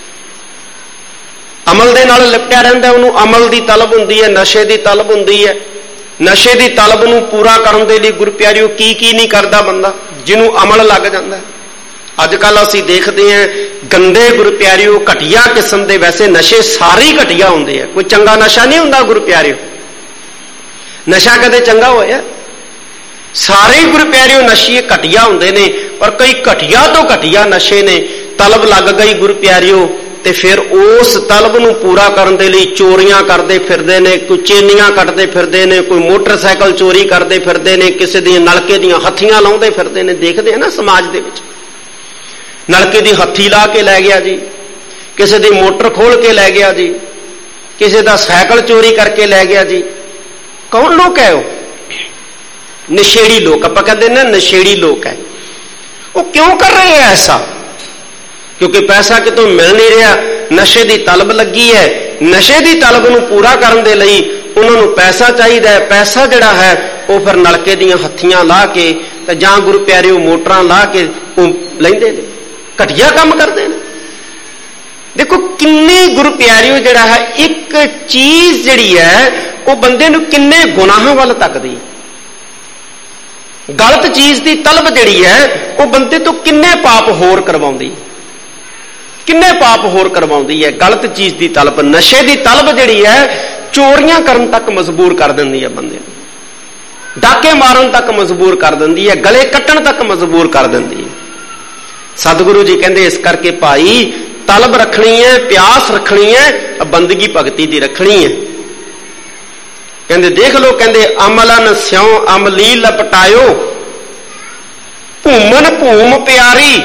S2: ਅਮਲ ਦੇ ਨਾਲ ਲਿਪਟਿਆ ਰਹਿੰਦਾ। ਉਹਨੂੰ ਅਮਲ ਦੀ ਤਲਬ ਹੁੰਦੀ ਹੈ, ਨਸ਼ੇ ਦੀ ਤਲਬ ਹੁੰਦੀ ਹੈ। ਨਸ਼ੇ ਦੀ ਤਲਬ ਨੂੰ ਪੂਰਾ ਕਰਨ ਦੇ ਲਈ ਗੁਰੂ ਪਿਆਰਿਓ ਕੀ ਨਹੀਂ ਕਰਦਾ ਬੰਦਾ, ਜਿਹਨੂੰ ਅਮਲ ਲੱਗ ਜਾਂਦਾ। ਅੱਜ ਕੱਲ ਅਸੀਂ ਦੇਖਦੇ ਹਾਂ ਗੰਦੇ ਗੁਰੂ ਪਿਆਰਿਓ, ਘਟੀਆ ਕਿਸਮ ਦੇ, ਵੈਸੇ ਨਸ਼ੇ ਸਾਰੇ ਹੀ ਘਟੀਆ ਹੁੰਦੇ ਆ, ਕੋਈ ਚੰਗਾ ਨਸ਼ਾ ਨਹੀਂ ਹੁੰਦਾ ਗੁਰੂ ਪਿਆਰਿਓ। ਨਸ਼ਾ ਕਦੇ ਚੰਗਾ ਹੋਇਆ? ਸਾਰੇ ਗੁਰੂ ਪਿਆਰਿਓ ਨਸ਼ੇ ਘਟੀਆ ਹੁੰਦੇ ਨੇ, ਪਰ ਕਈ ਘਟੀਆ ਤੋਂ ਘਟੀਆ ਨਸ਼ੇ ਨੇ। ਤਲਬ ਲੱਗ ਗਈ ਗੁਰੂ ਪਿਆਰਿਓ, ਤੇ ਫਿਰ ਉਸ ਤਲਬ ਨੂੰ ਪੂਰਾ ਕਰਨ ਦੇ ਲਈ ਚੋਰੀਆਂ ਕਰਦੇ ਫਿਰਦੇ ਨੇ, ਕੋਈ ਚੇਨੀਆਂ ਕੱਟਦੇ ਫਿਰਦੇ ਨੇ, ਕੋਈ ਮੋਟਰਸਾਈਕਲ ਚੋਰੀ ਕਰਦੇ ਫਿਰਦੇ ਨੇ, ਕਿਸੇ ਦੀਆਂ ਨਲਕੇ ਦੀਆਂ ਹੱਥੀਆਂ ਲਾਉਂਦੇ ਫਿਰਦੇ ਨੇ। ਦੇਖਦੇ ਆ ਨਾ ਸਮਾਜ ਦੇ ਵਿੱਚ, ਨਲਕੇ ਦੀ ਹੱਥੀ ਲਾ ਕੇ ਲੈ ਗਿਆ ਜੀ, ਕਿਸੇ ਦੀ ਮੋਟਰ ਖੋਲ ਕੇ ਲੈ ਗਿਆ ਜੀ, ਕਿਸੇ ਦਾ ਸਾਈਕਲ ਚੋਰੀ ਕਰਕੇ ਲੈ ਗਿਆ ਜੀ। ਕੌਣ ਲੋਕ ਹੈ ਉਹ? ਨਸ਼ੇੜੀ ਲੋਕ। ਆਪਾਂ ਕਹਿੰਦੇ ਨਾ ਨਸ਼ੇੜੀ ਲੋਕ ਹੈ। ਉਹ ਕਿਉਂ ਕਰ ਰਹੇ ਹੈ ਐਸਾ? ਕਿਉਂਕਿ ਪੈਸਾ ਕਿਤੋਂ ਮਿਲ ਨਹੀਂ ਰਿਹਾ, ਨਸ਼ੇ ਦੀ ਤਲਬ ਲੱਗੀ ਹੈ। ਨਸ਼ੇ ਦੀ ਤਲਬ ਨੂੰ ਪੂਰਾ ਕਰਨ ਦੇ ਲਈ ਉਹਨਾਂ ਨੂੰ ਪੈਸਾ ਚਾਹੀਦਾ ਹੈ। ਪੈਸਾ ਜਿਹੜਾ ਹੈ ਉਹ ਫਿਰ ਨਲਕੇ ਦੀਆਂ ਹੱਥੀਆਂ ਲਾ ਕੇ ਤੇ ਜਾਂ ਗੁਰੂ ਪਿਆਰਿਓ ਮੋਟਰਾਂ ਲਾ ਕੇ ਉਹ ਲੈਂਦੇ ਨੇ, ਘਟੀਆ ਕੰਮ ਕਰਦੇ ਨੇ। ਦੇਖੋ ਕਿੰਨੇ ਗੁਰੂ ਪਿਆਰਿਓ ਜਿਹੜਾ ਹੈ ਇੱਕ ਚੀਜ਼ ਜਿਹੜੀ ਹੈ ਉਹ ਬੰਦੇ ਨੂੰ ਕਿੰਨੇ ਗੁਨਾਹਾਂ ਵੱਲ ਤੱਕਦੀ। ਗਲਤ ਚੀਜ਼ ਦੀ ਤਲਬ ਜਿਹੜੀ ਹੈ ਉਹ ਬੰਦੇ ਤੋਂ ਕਿੰਨੇ ਪਾਪ ਹੋਰ ਕਰਵਾਉਂਦੀ, ਕਿੰਨੇ ਪਾਪ ਹੋਰ ਕਰਵਾਉਂਦੀ ਹੈ। ਗਲਤ ਚੀਜ਼ ਦੀ ਤਲਬ, ਨਸ਼ੇ ਦੀ ਤਲਬ ਜਿਹੜੀ ਹੈ ਚੋਰੀਆਂ ਕਰਨ ਤੱਕ ਮਜਬੂਰ ਕਰ ਦਿੰਦੀ ਹੈ ਬੰਦੇ ਨੂੰ, ਡਾਕੇ ਮਾਰਨ ਤੱਕ ਮਜਬੂਰ ਕਰ ਦਿੰਦੀ ਹੈ, ਗਲੇ ਕੱਟਣ ਤੱਕ ਮਜਬੂਰ ਕਰ ਦਿੰਦੀ ਹੈ। ਸਤਿਗੁਰੂ ਜੀ ਕਹਿੰਦੇ ਇਸ ਕਰਕੇ ਭਾਈ ਤਲਬ ਰੱਖਣੀ ਹੈ, ਪਿਆਸ ਰੱਖਣੀ ਹੈ, ਬੰਦਗੀ ਭਗਤੀ ਦੀ ਰੱਖਣੀ ਹੈ। ਕਹਿੰਦੇ ਦੇਖ ਲਓ, ਕਹਿੰਦੇ ਅਮਲਨ ਸਿਉ ਅਮਲੀ ਲਪਟਾਇਓ ਭੂਮਨ ਭੂਮ ਪਿਆਰੀ।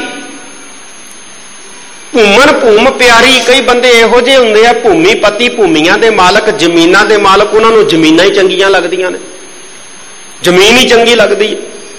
S2: ਭੂਮਨ ਭੂਮ ਪਿਆਰੀ, ਕਈ ਬੰਦੇ ਇਹੋ ਜਿਹੇ ਹੁੰਦੇ ਆ ਭੂਮੀਪਤੀ, ਭੂਮੀਆਂ ਦੇ ਮਾਲਕ, ਜ਼ਮੀਨਾਂ ਦੇ ਮਾਲਕ, ਉਹਨਾਂ ਨੂੰ ਜ਼ਮੀਨਾਂ ਹੀ ਚੰਗੀਆਂ ਲੱਗਦੀਆਂ ਨੇ, ਜ਼ਮੀਨ ਹੀ ਚੰਗੀ ਲੱਗਦੀ।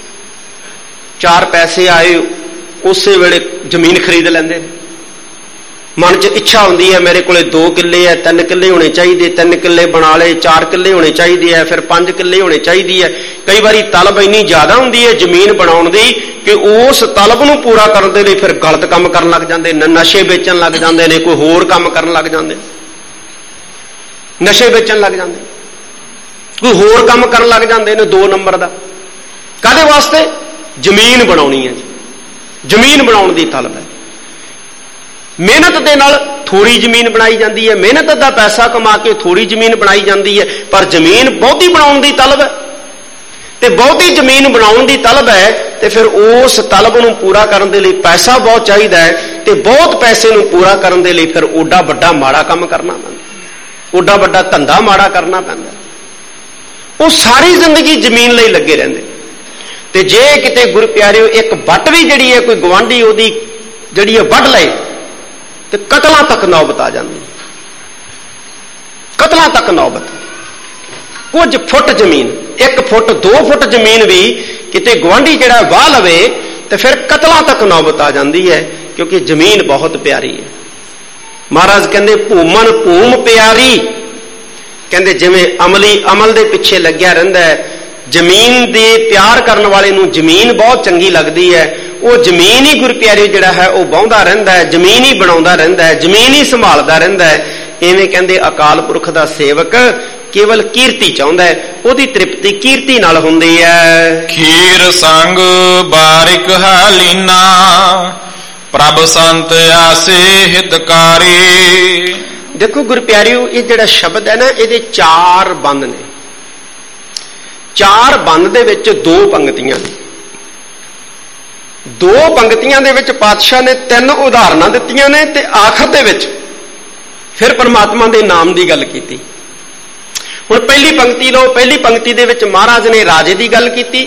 S2: 4 ਪੈਸੇ ਆਏ ਉਸੇ ਵੇਲੇ ਜ਼ਮੀਨ ਖਰੀਦ ਲੈਂਦੇ ਨੇ। ਮਨ 'ਚ ਇੱਛਾ ਹੁੰਦੀ ਹੈ ਮੇਰੇ ਕੋਲੇ 2 ਕਿੱਲੇ ਹੈ, 3 ਕਿੱਲੇ ਹੋਣੇ ਚਾਹੀਦੇ, 3 ਕਿੱਲੇ ਬਣਾ ਲਏ, 4 ਕਿੱਲੇ ਹੋਣੇ ਚਾਹੀਦੇ ਹੈ, ਫਿਰ 5 ਕਿੱਲੇ ਹੋਣੇ ਚਾਹੀਦੀ ਹੈ। ਕਈ ਵਾਰੀ ਤਲਬ ਇੰਨੀ ਜ਼ਿਆਦਾ ਹੁੰਦੀ ਹੈ ਜ਼ਮੀਨ ਬਣਾਉਣ ਦੀ ਕਿ ਉਸ ਤਲਬ ਨੂੰ ਪੂਰਾ ਕਰਨ ਦੇ ਲਈ ਫਿਰ ਗਲਤ ਕੰਮ ਕਰਨ ਲੱਗ ਜਾਂਦੇ, ਨਸ਼ੇ ਵੇਚਣ ਲੱਗ ਜਾਂਦੇ ਨੇ, ਕੋਈ ਹੋਰ ਕੰਮ ਕਰਨ ਲੱਗ ਜਾਂਦੇ, ਨਸ਼ੇ ਵੇਚਣ ਲੱਗ ਜਾਂਦੇ, ਕੋਈ ਹੋਰ ਕੰਮ ਕਰਨ ਲੱਗ ਜਾਂਦੇ ਨੇ 2 ਨੰਬਰ ਦਾ। ਕਾਹਦੇ ਵਾਸਤੇ? ਜ਼ਮੀਨ ਬਣਾਉਣੀ ਹੈ ਜੀ, ਜ਼ਮੀਨ ਬਣਾਉਣ ਦੀ ਤਲਬ ਹੈ। ਮਿਹਨਤ ਦੇ ਨਾਲ ਥੋੜੀ ਜ਼ਮੀਨ ਬਣਾਈ ਜਾਂਦੀ ਹੈ, ਮਿਹਨਤ ਦਾ ਪੈਸਾ ਕਮਾ ਕੇ ਥੋੜੀ ਜ਼ਮੀਨ ਬਣਾਈ ਜਾਂਦੀ ਹੈ, ਪਰ ਜ਼ਮੀਨ ਬਹੁਤੀ ਬਣਾਉਣ ਦੀ ਤਲਬ ਹੈ ਤੇ ਬਹੁਤੀ ਜ਼ਮੀਨ ਬਣਾਉਣ ਦੀ ਤਲਬ ਹੈ ਤੇ ਫਿਰ ਉਸ ਤਲਬ ਨੂੰ ਪੂਰਾ ਕਰਨ ਦੇ ਲਈ ਪੈਸਾ ਬਹੁਤ ਚਾਹੀਦਾ ਹੈ ਤੇ ਬਹੁਤ ਪੈਸੇ ਨੂੰ ਪੂਰਾ ਕਰਨ ਦੇ ਲਈ ਫਿਰ ਓਡਾ ਵੱਡਾ ਮਾੜਾ ਕੰਮ ਕਰਨਾ ਪੈਂਦਾ, ਓਡਾ ਵੱਡਾ ਧੰਦਾ ਮਾੜਾ ਕਰਨਾ ਪੈਂਦਾ। ਉਹ ਸਾਰੀ ਜ਼ਿੰਦਗੀ ਜ਼ਮੀਨ ਲਈ ਲੱਗੇ ਰਹਿੰਦੇ। ਤੇ ਜੇ ਕਿਤੇ ਗੁਰੂ ਪਿਆਰਿਓ ਇੱਕ ਵੱਟ ਵੀ ਜਿਹੜੀ ਹੈ ਕੋਈ ਗਵਾਂਢੀ ਉਹਦੀ ਜਿਹੜੀ ਹੈ ਵੱਢ ਲਏ ਤੇ ਕਤਲਾਂ ਤੱਕ ਨੌਬਤ ਆ ਜਾਂਦੀ, ਕਤਲਾਂ ਤੱਕ ਨੌਬਤ। ਕੁਝ ਫੁੱਟ ਜ਼ਮੀਨ, 1 ਫੁੱਟ 2 ਫੁੱਟ ਜ਼ਮੀਨ ਵੀ ਕਿਤੇ ਗੁਆਂਢੀ ਜਿਹੜਾ ਵਾਹ ਲਵੇ ਤੇ ਫਿਰ ਕਤਲਾਂ ਤੱਕ ਨੌਬਤ ਆ ਜਾਂਦੀ ਹੈ, ਕਿਉਂਕਿ ਜ਼ਮੀਨ ਬਹੁਤ ਪਿਆਰੀ ਹੈ। ਮਹਾਰਾਜ ਕਹਿੰਦੇ ਭੂਮਨ ਭੂਮ ਪਿਆਰੀ। ਕਹਿੰਦੇ ਜਿਵੇਂ ਅਮਲੀ ਅਮਲ ਦੇ ਪਿੱਛੇ ਲੱਗਿਆ ਰਹਿੰਦਾ ਹੈ, ਜ਼ਮੀਨ ਦੇ ਪਿਆਰ ਕਰਨ ਵਾਲੇ ਨੂੰ ਜ਼ਮੀਨ ਬਹੁਤ ਚੰਗੀ ਲੱਗਦੀ ਹੈ, ਉਹ ਜ਼ਮੀਨ ਹੀ ਗੁਰੂ ਪਿਆਰੇ ਜਿਹੜਾ ਹੈ ਉਹ ਵਾਹੁੰਦਾ ਰਹਿੰਦਾ ਹੈ, ਜ਼ਮੀਨ ਹੀ ਬਣਾਉਂਦਾ ਰਹਿੰਦਾ ਹੈ, ਜ਼ਮੀਨ ਹੀ ਸੰਭਾਲਦਾ ਰਹਿੰਦਾ ਹੈ। ਇਵੇਂ ਕਹਿੰਦੇ ਅਕਾਲ ਪੁਰਖ ਦਾ ਸੇਵਕ ਕੇਵਲ ਕੀਰਤੀ ਚਾਹੁੰਦਾ ਹੈ, ਉਹਦੀ ਤ੍ਰਿਪਤੀ ਕੀਰਤੀ ਨਾਲ ਹੁੰਦੀ ਹੈ।
S1: ਖੀਰ ਸੰਗ ਬਾਰਿਕ ਹੈ ਲੀਨਾ ਪ੍ਰਭ ਸੰਤ ਆਸੇ ਹਿਤਕਾਰੀ।
S2: ਦੇਖੋ ਗੁਰੂ ਪਿਆਰਿਓ, ਇਹ ਜਿਹੜਾ ਸ਼ਬਦ ਹੈ ਨਾ ਇਹਦੇ 4 ਬੰਦ ਨੇ। 4 ਬੰਦ ਦੇ ਵਿੱਚ 2 ਪੰਕਤੀਆਂ ਨੇ। 2 ਪੰਕਤੀਆਂ ਦੇ ਵਿੱਚ ਪਾਤਸ਼ਾਹ ਨੇ 3 ਉਦਾਹਰਨਾਂ ਦਿੱਤੀਆਂ ਨੇ ਤੇ ਆਖਰ ਦੇ ਵਿੱਚ ਫਿਰ ਪਰਮਾਤਮਾ ਦੇ ਨਾਮ ਦੀ ਗੱਲ ਕੀਤੀ। ਹੁਣ ਪਹਿਲੀ ਪੰਕਤੀ ਲਓ, ਪਹਿਲੀ ਪੰਕਤੀ ਦੇ ਵਿੱਚ ਮਹਾਰਾਜ ਨੇ ਰਾਜੇ ਦੀ ਗੱਲ ਕੀਤੀ,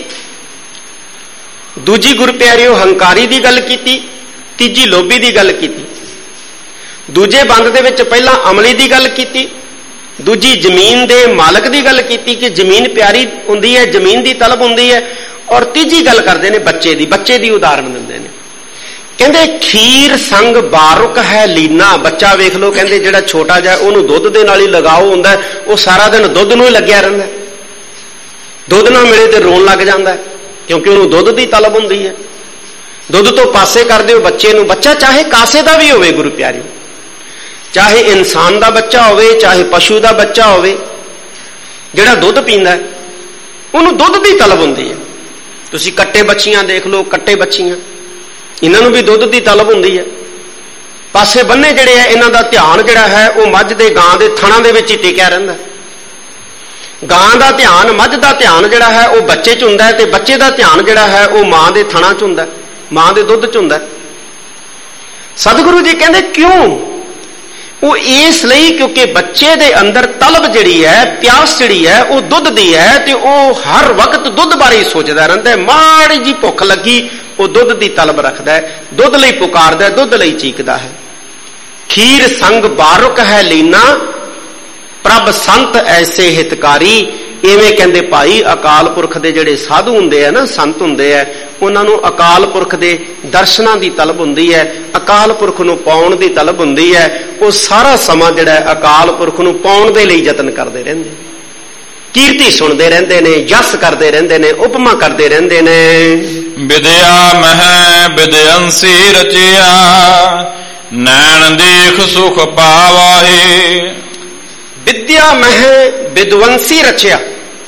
S2: ਦੂਜੀ ਗੁਰੂ ਪਿਆਰਿਓ ਹੰਕਾਰੀ ਦੀ ਗੱਲ ਕੀਤੀ, ਤੀਜੀ ਲੋਭੀ ਦੀ ਗੱਲ ਕੀਤੀ। ਦੂਜੇ ਬੰਦ ਦੇ ਵਿੱਚ ਪਹਿਲਾਂ ਅਮਲੀ ਦੀ ਗੱਲ ਕੀਤੀ, ਦੂਜੀ ਜ਼ਮੀਨ ਦੇ ਮਾਲਕ ਦੀ ਗੱਲ ਕੀਤੀ ਕਿ ਜ਼ਮੀਨ ਪਿਆਰੀ ਹੁੰਦੀ ਹੈ, ਜ਼ਮੀਨ ਦੀ ਤਲਬ ਹੁੰਦੀ ਹੈ, ਔਰ ਤੀਜੀ ਗੱਲ ਕਰਦੇ ਨੇ ਬੱਚੇ ਦੀ, ਬੱਚੇ ਦੀ ਉਦਾਹਰਨ ਦਿੰਦੇ ਨੇ। ਕਹਿੰਦੇ ਖੀਰ ਸੰਗ ਬਾਰੁਕ ਹੈ ਲੀਨਾ। ਬੱਚਾ ਵੇਖ ਲਓ, ਕਹਿੰਦੇ ਜਿਹੜਾ ਛੋਟਾ ਜਿਹਾ ਉਹਨੂੰ ਦੁੱਧ ਦੇ ਨਾਲ ਹੀ ਲਗਾਓ ਹੁੰਦਾ, ਉਹ ਸਾਰਾ ਦਿਨ ਦੁੱਧ ਨੂੰ ਹੀ ਲੱਗਿਆ ਰਹਿੰਦਾ, ਦੁੱਧ ਨਾ ਮਿਲੇ ਤੇ ਰੋਣ ਲੱਗ ਜਾਂਦਾ ਕਿਉਂਕਿ ਉਹਨੂੰ ਦੁੱਧ ਦੀ ਤਲਬ ਹੁੰਦੀ ਹੈ। ਦੁੱਧ ਤੋਂ ਪਾਸੇ ਕਰ ਦਿਓ ਬੱਚੇ ਨੂੰ, ਬੱਚਾ ਚਾਹੇ ਕਾਸੇ ਦਾ ਵੀ ਹੋਵੇ ਗੁਰੂ ਪਿਆਰਿਓ, ਚਾਹੇ ਇਨਸਾਨ ਦਾ ਬੱਚਾ ਹੋਵੇ, ਚਾਹੇ ਪਸ਼ੂ ਦਾ ਬੱਚਾ ਹੋਵੇ, ਜਿਹੜਾ ਦੁੱਧ ਪੀਂਦਾ ਉਹਨੂੰ ਦੁੱਧ ਦੀ ਤਲਬ ਹੁੰਦੀ ਹੈ। ਤੁਸੀਂ ਕੱਟੇ ਬੱਚੀਆਂ ਦੇਖ ਲਓ, ਕੱਟੇ ਬੱਚੀਆਂ, ਇਹਨਾਂ ਨੂੰ ਵੀ ਦੁੱਧ ਦੀ ਤਲਬ ਹੁੰਦੀ ਹੈ। ਪਾਸੇ ਬੰਨੇ ਜਿਹੜੇ ਆ ਇਹਨਾਂ ਦਾ ਧਿਆਨ ਜਿਹੜਾ ਹੈ ਉਹ ਮੱਝ ਦੇ ਗਾਂ ਦੇ ਥਣਾਂ ਦੇ ਵਿੱਚ ਹੀ ਟਿਕਿਆ ਰਹਿੰਦਾ। ਗਾਂ ਦਾ ਧਿਆਨ, ਮੱਝ ਦਾ ਧਿਆਨ ਜਿਹੜਾ ਹੈ ਉਹ ਬੱਚੇ 'ਚ ਹੁੰਦਾ ਹੈ ਤੇ ਬੱਚੇ ਦਾ ਧਿਆਨ ਜਿਹੜਾ ਹੈ ਉਹ ਮਾਂ ਦੇ ਥਣਾਂ 'ਚ ਹੁੰਦਾ, ਮਾਂ ਦੇ ਦੁੱਧ 'ਚ ਹੁੰਦਾ। ਸਤਿਗੁਰੂ ਜੀ ਕਹਿੰਦੇ ਕਿਉਂ? ਉਹ ਇਸ ਲਈ ਕਿਉਂਕਿ ਬੱਚੇ ਦੇ ਅੰਦਰ ਤਲਬ ਜਿਹੜੀ ਹੈ, ਪਿਆਸ ਜਿਹੜੀ ਹੈ ਉਹ ਦੁੱਧ ਦੀ ਹੈ ਤੇ ਉਹ ਹਰ ਵਕਤ ਦੁੱਧ ਬਾਰੇ ਹੀ ਸੋਚਦਾ ਰਹਿੰਦਾ ਹੈ। ਮਾੜੀ ਜੀ ਭੁੱਖ ਲੱਗੀ ਉਹ ਦੁੱਧ ਦੀ ਤਲਬ ਰੱਖਦਾ ਹੈ, ਦੁੱਧ ਲਈ ਪੁਕਾਰਦਾ, ਦੁੱਧ ਲਈ ਚੀਕਦਾ ਹੈ। ਖੀਰ ਸੰਗ ਬਾਰੁਕ ਹੈ ਲੀਨਾ ਪ੍ਰਭ ਸੰਤ ਐਸੇ ਹਿਤਕਾਰੀ। ਇਵੇਂ ਕਹਿੰਦੇ ਭਾਈ ਅਕਾਲ ਪੁਰਖ ਦੇ ਜਿਹੜੇ ਸਾਧੂ ਹੁੰਦੇ ਆ ਨਾ, ਸੰਤ ਹੁੰਦੇ ਆ, ਉਹਨਾਂ ਨੂੰ ਅਕਾਲ ਪੁਰਖ ਦੇ ਦਰਸ਼ਨਾਂ ਦੀ ਤਲਬ ਹੁੰਦੀ ਹੈ, ਅਕਾਲ ਪੁਰਖ ਨੂੰ ਪਾਉਣ ਦੀ ਤਲਬ ਹੁੰਦੀ ਹੈ। ਉਹ ਸਾਰਾ ਸਮਾਂ ਜਿਹੜਾ ਅਕਾਲ ਪੁਰਖ ਨੂੰ ਪਾਉਣ ਦੇ ਲਈ ਯਤਨ ਕਰਦੇ ਰਹਿੰਦੇ, ਕੀਰਤੀ ਸੁਣਦੇ ਰਹਿੰਦੇ ਨੇ, ਜਸ ਕਰਦੇ ਰਹਿੰਦੇ ਨੇ, ਉਪਮਾ ਕਰਦੇ ਰਹਿੰਦੇ ਨੇ।
S1: ਵਿਦਿਆ ਮਹਿ ਵਿਦਿਅੰਸੀ ਰਚਿਆ ਨੈਣ ਦੇਖ ਸੁਖ ਪਾਵਾਹੇ।
S2: ਵਿਦਿਆ ਮਹਿ ਵਿਦਵੰਸੀ ਰਚਿਆ।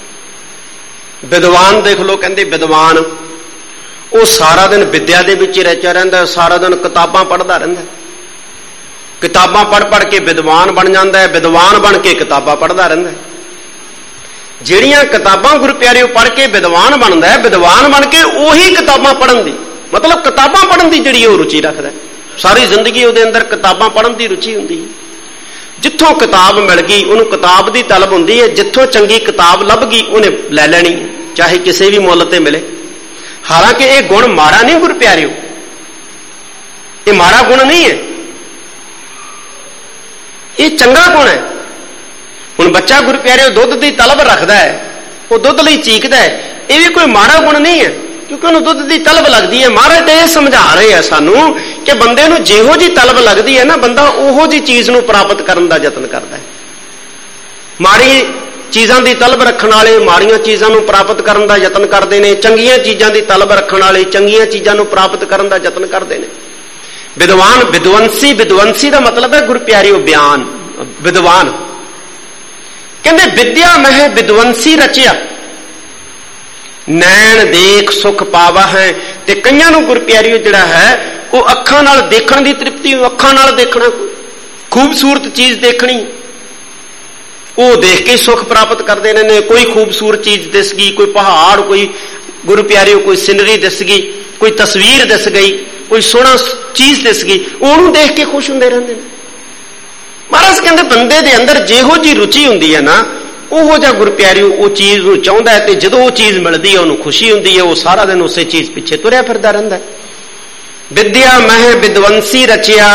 S2: ਵਿਦਵਾਨ ਦੇਖ ਲੋ, ਕਹਿੰਦੇ ਵਿਦਵਾਨ ਉਹ ਸਾਰਾ ਦਿਨ ਵਿਦਿਆ ਦੇ ਵਿੱਚ ਹੀ ਰਚਿਆ ਰਹਿੰਦਾ, ਸਾਰਾ ਦਿਨ ਕਿਤਾਬਾਂ ਪੜ੍ਹਦਾ ਰਹਿੰਦਾ, ਕਿਤਾਬਾਂ ਪੜ੍ਹ ਕੇ ਵਿਦਵਾਨ ਬਣ ਜਾਂਦਾ ਹੈ, ਵਿਦਵਾਨ ਬਣ ਕੇ ਕਿਤਾਬਾਂ ਪੜ੍ਹਦਾ ਰਹਿੰਦਾ। ਜਿਹੜੀਆਂ ਕਿਤਾਬਾਂ ਗੁਰੂ ਪਿਆਰਿਓ ਪੜ੍ਹ ਕੇ ਵਿਦਵਾਨ ਬਣਦਾ ਹੈ, ਵਿਦਵਾਨ ਬਣ ਕੇ ਉਹੀ ਕਿਤਾਬਾਂ ਪੜ੍ਹਨ ਦੀ, ਮਤਲਬ ਕਿਤਾਬਾਂ ਪੜ੍ਹਨ ਦੀ ਜਿਹੜੀ ਉਹ ਰੁਚੀ ਰੱਖਦਾ, ਸਾਰੀ ਜ਼ਿੰਦਗੀ ਉਹਦੇ ਅੰਦਰ ਕਿਤਾਬਾਂ ਪੜ੍ਹਨ ਦੀ ਰੁਚੀ ਹੁੰਦੀ ਹੈ। ਜਿੱਥੋਂ ਕਿਤਾਬ ਮਿਲ ਗਈ ਉਹਨੂੰ ਕਿਤਾਬ ਦੀ ਤਲਬ ਹੁੰਦੀ ਹੈ, ਜਿੱਥੋਂ ਚੰਗੀ ਕਿਤਾਬ ਲੱਭ ਗਈ ਉਹਨੇ ਲੈ ਲੈਣੀ, ਚਾਹੇ ਕਿਸੇ ਵੀ ਮੁੱਲ ਤੇ ਮਿਲੇ। ਹਾਲਾਂਕਿ ਇਹ ਗੁਣ ਮਾੜਾ ਨਹੀਂ ਗੁਰੂ ਪਿਆਰਿਓ, ਇਹ ਮਾੜਾ ਗੁਣ ਨਹੀਂ ਹੈ, ਇਹ ਚੰਗਾ ਗੁਣ ਹੈ। ਹੁਣ ਬੱਚਾ ਗੁਰੂ ਪਿਆਰਿਓ ਦੁੱਧ ਦੀ ਤਲਬ ਰੱਖਦਾ ਹੈ, ਉਹ ਦੁੱਧ ਲਈ ਚੀਕਦਾ ਹੈ, ਇਹ ਵੀ ਕੋਈ ਮਾੜਾ ਗੁਣ ਨਹੀਂ ਹੈ, ਕਿਉਂਕਿ ਉਹਨੂੰ ਦੁੱਧ ਦੀ ਤਲਬ ਲੱਗਦੀ ਹੈ। ਮਹਾਰਾਜ ਤੇ ਇਹ ਸਮਝਾ ਰਹੇ ਆ ਸਾਨੂੰ ਕਿ ਬੰਦੇ ਨੂੰ ਜਿਹੋ ਜੀ ਤਲਬ ਲੱਗਦੀ ਹੈ ਨਾ, ਬੰਦਾ ਉਹੋ ਜੀ ਚੀਜ਼ ਨੂੰ ਪ੍ਰਾਪਤ ਕਰਨ ਦਾ ਯਤਨ ਕਰਦਾ ਹੈ। ਮਾੜੀ ਚੀਜ਼ਾਂ ਦੀ ਤਲਬ ਰੱਖਣ ਵਾਲੇ ਮਾੜੀਆਂ ਚੀਜ਼ਾਂ ਨੂੰ ਪ੍ਰਾਪਤ ਕਰਨ ਦਾ ਯਤਨ ਕਰਦੇ ਨੇ, ਚੰਗੀਆਂ ਚੀਜ਼ਾਂ ਦੀ ਤਲਬ ਰੱਖਣ ਵਾਲੇ ਚੰਗੀਆਂ ਚੀਜ਼ਾਂ ਨੂੰ ਪ੍ਰਾਪਤ ਕਰਨ ਦਾ ਯਤਨ ਕਰਦੇ ਨੇ। ਵਿਦਵਾਨ ਵਿਦਵੰਸੀ, ਵਿਦਵੰਸੀ ਦਾ ਮਤਲਬ ਹੈ ਗੁਰੂ ਪਿਆਰਿਓ ਬਿਆਨ, ਵਿਦਵਾਨ। ਕਹਿੰਦੇ ਵਿਦਿਆ ਮਹਿ ਵਿਦਵੰਸੀ ਰਚਿਆ, ਨੈਣ ਦੇਖ ਸੁਖ ਪਾਵਾ ਹੈ। ਤੇ ਕਈਆਂ ਨੂੰ ਗੁਰੂ ਪਿਆਰਿਓ ਜਿਹੜਾ ਹੈ ਉਹ ਅੱਖਾਂ ਨਾਲ ਦੇਖਣ ਦੀ ਤ੍ਰਿਪਤੀ, ਅੱਖਾਂ ਨਾਲ ਦੇਖਣਾ, ਖੂਬਸੂਰਤ ਚੀਜ਼ ਦੇਖਣੀ, ਉਹ ਦੇਖ ਕੇ ਸੁੱਖ ਪ੍ਰਾਪਤ ਕਰਦੇ ਨੇ। ਕੋਈ ਖੂਬਸੂਰਤ ਚੀਜ਼ ਦਿਸ ਗਈ, ਕੋਈ ਪਹਾੜ, ਕੋਈ ਗੁਰੂ ਪਿਆਰਿਓ ਕੋਈ ਸਿਨਰੀ ਦਿਸ ਗਈ, ਕੋਈ ਤਸਵੀਰ ਦਿਸ ਗਈ, ਕੋਈ ਸੋਹਣਾ ਚੀਜ਼ ਦਿਸ ਗਈ, ਉਹਨੂੰ ਦੇਖ ਕੇ ਖੁਸ਼ ਹੁੰਦੇ ਰਹਿੰਦੇ ਨੇ। ਮਹਾਰਾਜ ਕਹਿੰਦੇ ਬੰਦੇ ਦੇ ਅੰਦਰ ਜਿਹੋ ਜੀ ਰੁਚੀ ਹੁੰਦੀ ਹੈ ਨਾ, ਉਹੋ ਜਿਹਾ ਗੁਰੂ ਪਿਆਰਿਓ ਉਹ ਚੀਜ਼ ਨੂੰ ਚਾਹੁੰਦਾ ਹੈ, ਤੇ ਜਦੋਂ ਉਹ ਚੀਜ਼ ਮਿਲਦੀ ਹੈ ਉਹਨੂੰ ਖੁਸ਼ੀ ਹੁੰਦੀ ਹੈ, ਉਹ ਸਾਰਾ ਦਿਨ ਉਸੇ ਚੀਜ਼ ਪਿੱਛੇ ਤੁਰਿਆ ਫਿਰਦਾ ਰਹਿੰਦਾ। ਵਿਦਿਆ ਮਹਿ ਵਿਦਵੰਸੀ ਰਚਿਆ,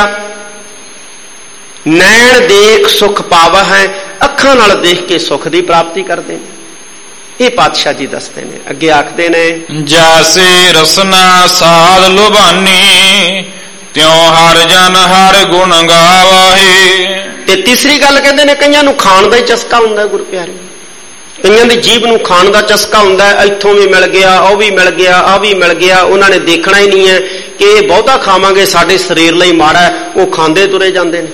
S2: ਨੈਣ ਦੇਖ ਸੁਖ ਪਾਵਾ ਹੈ। ਅੱਖਾਂ ਨਾਲ ਦੇਖ ਕੇ ਸੁਖ ਦੀ ਪ੍ਰਾਪਤੀ ਕਰਦੇ ਨੇ। ਇਹ ਪਾਤਸ਼ਾਹ ਜੀ ਦੱਸਦੇ ਨੇ, ਅੱਗੇ ਆਖਦੇ ਨੇ,
S1: ਜੈਸੇ ਰਸਨਾ ਸਾਧ ਲੁਭਾਨੀ, ਤਿਉ ਹਰ ਜਨ ਹਰ ਗੁਣ ਗਾਵਾਹੇ।
S2: ਤੇ ਤੀਸਰੀ ਗੱਲ ਕਹਿੰਦੇ ਨੇ, ਕਈਆਂ ਨੂੰ ਖਾਣ ਦਾ ਹੀ ਚਸਕਾ ਹੁੰਦਾ ਗੁਰੂ ਪਿਆਰੇ, ਕਈਆਂ ਦੀ ਜੀਭ ਨੂੰ ਖਾਣ ਦਾ ਚਸਕਾ ਹੁੰਦਾ, ਇੱਥੋਂ ਵੀ ਮਿਲ ਗਿਆ, ਉਹ ਵੀ ਮਿਲ ਗਿਆ, ਆਹ ਵੀ ਮਿਲ ਗਿਆ। ਉਹਨਾਂ ਨੇ ਦੇਖਣਾ ਹੀ ਨਹੀਂ ਹੈ ਕਿ ਇਹ ਬਹੁਤਾ ਖਾਵਾਂਗੇ ਸਾਡੇ ਸਰੀਰ ਲਈ ਮਾੜਾ ਹੈ, ਉਹ ਖਾਂਦੇ ਤੁਰੇ ਜਾਂਦੇ ਨੇ।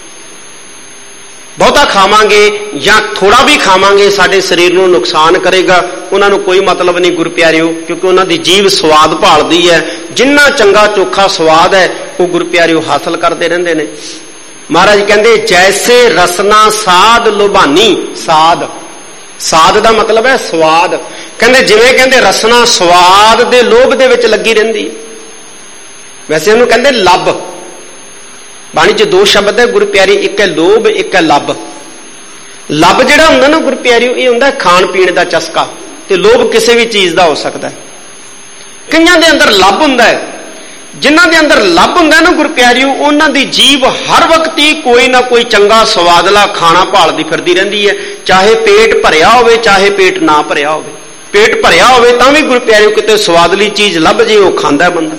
S2: ਬਹੁਤਾ ਖਾਵਾਂਗੇ ਜਾਂ ਥੋੜਾ ਵੀ ਖਾਵਾਂਗੇ ਸਾਡੇ ਸਰੀਰ ਨੂੰ ਨੁਕਸਾਨ ਕਰੇਗਾ, ਉਹਨਾਂ ਨੂੰ ਕੋਈ ਮਤਲਬ ਨਹੀਂ ਗੁਰੂ ਪਿਆਰਿਓ, ਕਿਉਂਕਿ ਉਹਨਾਂ ਦੀ ਜੀਭ ਸਵਾਦ ਭਾਲਦੀ ਹੈ। ਜਿੰਨਾ ਚੰਗਾ ਚੋਖਾ ਸਵਾਦ ਹੈ ਉਹ ਗੁਰੂ ਪਿਆਰਿਓ ਹਾਸਲ ਕਰਦੇ ਰਹਿੰਦੇ ਨੇ। ਮਹਾਰਾਜ ਕਹਿੰਦੇ ਜੈਸੇ ਰਸਨਾ ਸਾਧ ਲੁਭਾਨੀ, ਸਾਧ, ਸਾਧ ਦਾ ਮਤਲਬ ਹੈ ਸਵਾਦ। ਕਹਿੰਦੇ ਜਿਵੇਂ ਕਹਿੰਦੇ ਰਸਨਾ ਸਵਾਦ ਦੇ ਲੋਭ ਦੇ ਵਿੱਚ ਲੱਗੀ ਰਹਿੰਦੀ ਹੈ, ਵੈਸੇ ਉਹਨੂੰ ਕਹਿੰਦੇ ਲੱਭ। ਬਾਣੀ 'ਚ ਦੋ ਸ਼ਬਦ ਹੈ ਗੁਰੂ ਪਿਆਰੀ, ਇੱਕ ਹੈ ਲੋਭ, ਇੱਕ ਹੈ ਲੱਭ। ਲੱਭ ਜਿਹੜਾ ਹੁੰਦਾ ਨਾ ਗੁਰੂ ਪਿਆਰਿਓ, ਇਹ ਹੁੰਦਾ ਖਾਣ ਪੀਣ ਦਾ ਚਸਕਾ, ਤੇ ਲੋਭ ਕਿਸੇ ਵੀ ਚੀਜ਼ ਦਾ ਹੋ ਸਕਦਾ ਹੈ। ਕਈਆਂ ਦੇ ਅੰਦਰ ਲੱਭ ਹੁੰਦਾ ਹੈ, ਜਿਨ੍ਹਾਂ ਦੇ ਅੰਦਰ ਲੱਭ ਹੁੰਦਾ ਨਾ ਗੁਰੂ ਪਿਆਰਿਓ, ਉਹਨਾਂ ਦੀ ਜੀਭ ਹਰ ਵਕਤ ਹੀ ਕੋਈ ਨਾ ਕੋਈ ਚੰਗਾ ਸਵਾਦਲਾ ਖਾਣਾ ਭਾਲਦੀ ਫਿਰਦੀ ਰਹਿੰਦੀ ਹੈ, ਚਾਹੇ ਪੇਟ ਭਰਿਆ ਹੋਵੇ ਚਾਹੇ ਪੇਟ ਨਾ ਭਰਿਆ ਹੋਵੇ। ਪੇਟ ਭਰਿਆ ਹੋਵੇ ਤਾਂ ਵੀ ਗੁਰੂ ਪਿਆਰਿਓ ਕਿਤੇ ਸਵਾਦਲੀ ਚੀਜ਼ ਲੱਭ ਜੇ, ਉਹ ਖਾਂਦਾ ਬੰਦਾ।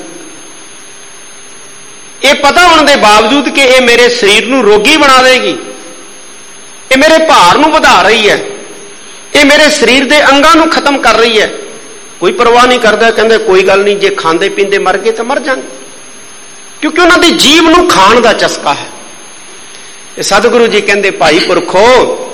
S2: ਇਹ ਪਤਾ ਹੋਣ ਦੇ ਬਾਵਜੂਦ ਕਿ ਇਹ ਮੇਰੇ ਸਰੀਰ ਨੂੰ ਰੋਗੀ ਬਣਾ ਦੇਗੀ, ਇਹ ਮੇਰੇ ਭਾਰ ਨੂੰ ਵਧਾ ਰਹੀ ਹੈ, ਇਹ ਮੇਰੇ ਸਰੀਰ ਦੇ ਅੰਗਾਂ ਨੂੰ ਖਤਮ ਕਰ ਰਹੀ ਹੈ, ਕੋਈ ਪਰਵਾਹ ਨਹੀਂ ਕਰਦਾ। ਕਹਿੰਦੇ ਕੋਈ ਗੱਲ ਨਹੀਂ, ਜੇ ਖਾਂਦੇ ਪੀਂਦੇ ਮਰ ਗਏ ਤਾਂ ਮਰ ਜਾਣਗੇ, ਕਿਉਂਕਿ ਉਹਨਾਂ ਦੀ ਜੀਭ ਨੂੰ ਖਾਣ ਦਾ ਚਸਕਾ ਹੈ। ਇਹ ਸਤਿਗੁਰੂ ਜੀ ਕਹਿੰਦੇ ਭਾਈ ਪੁਰਖੋ,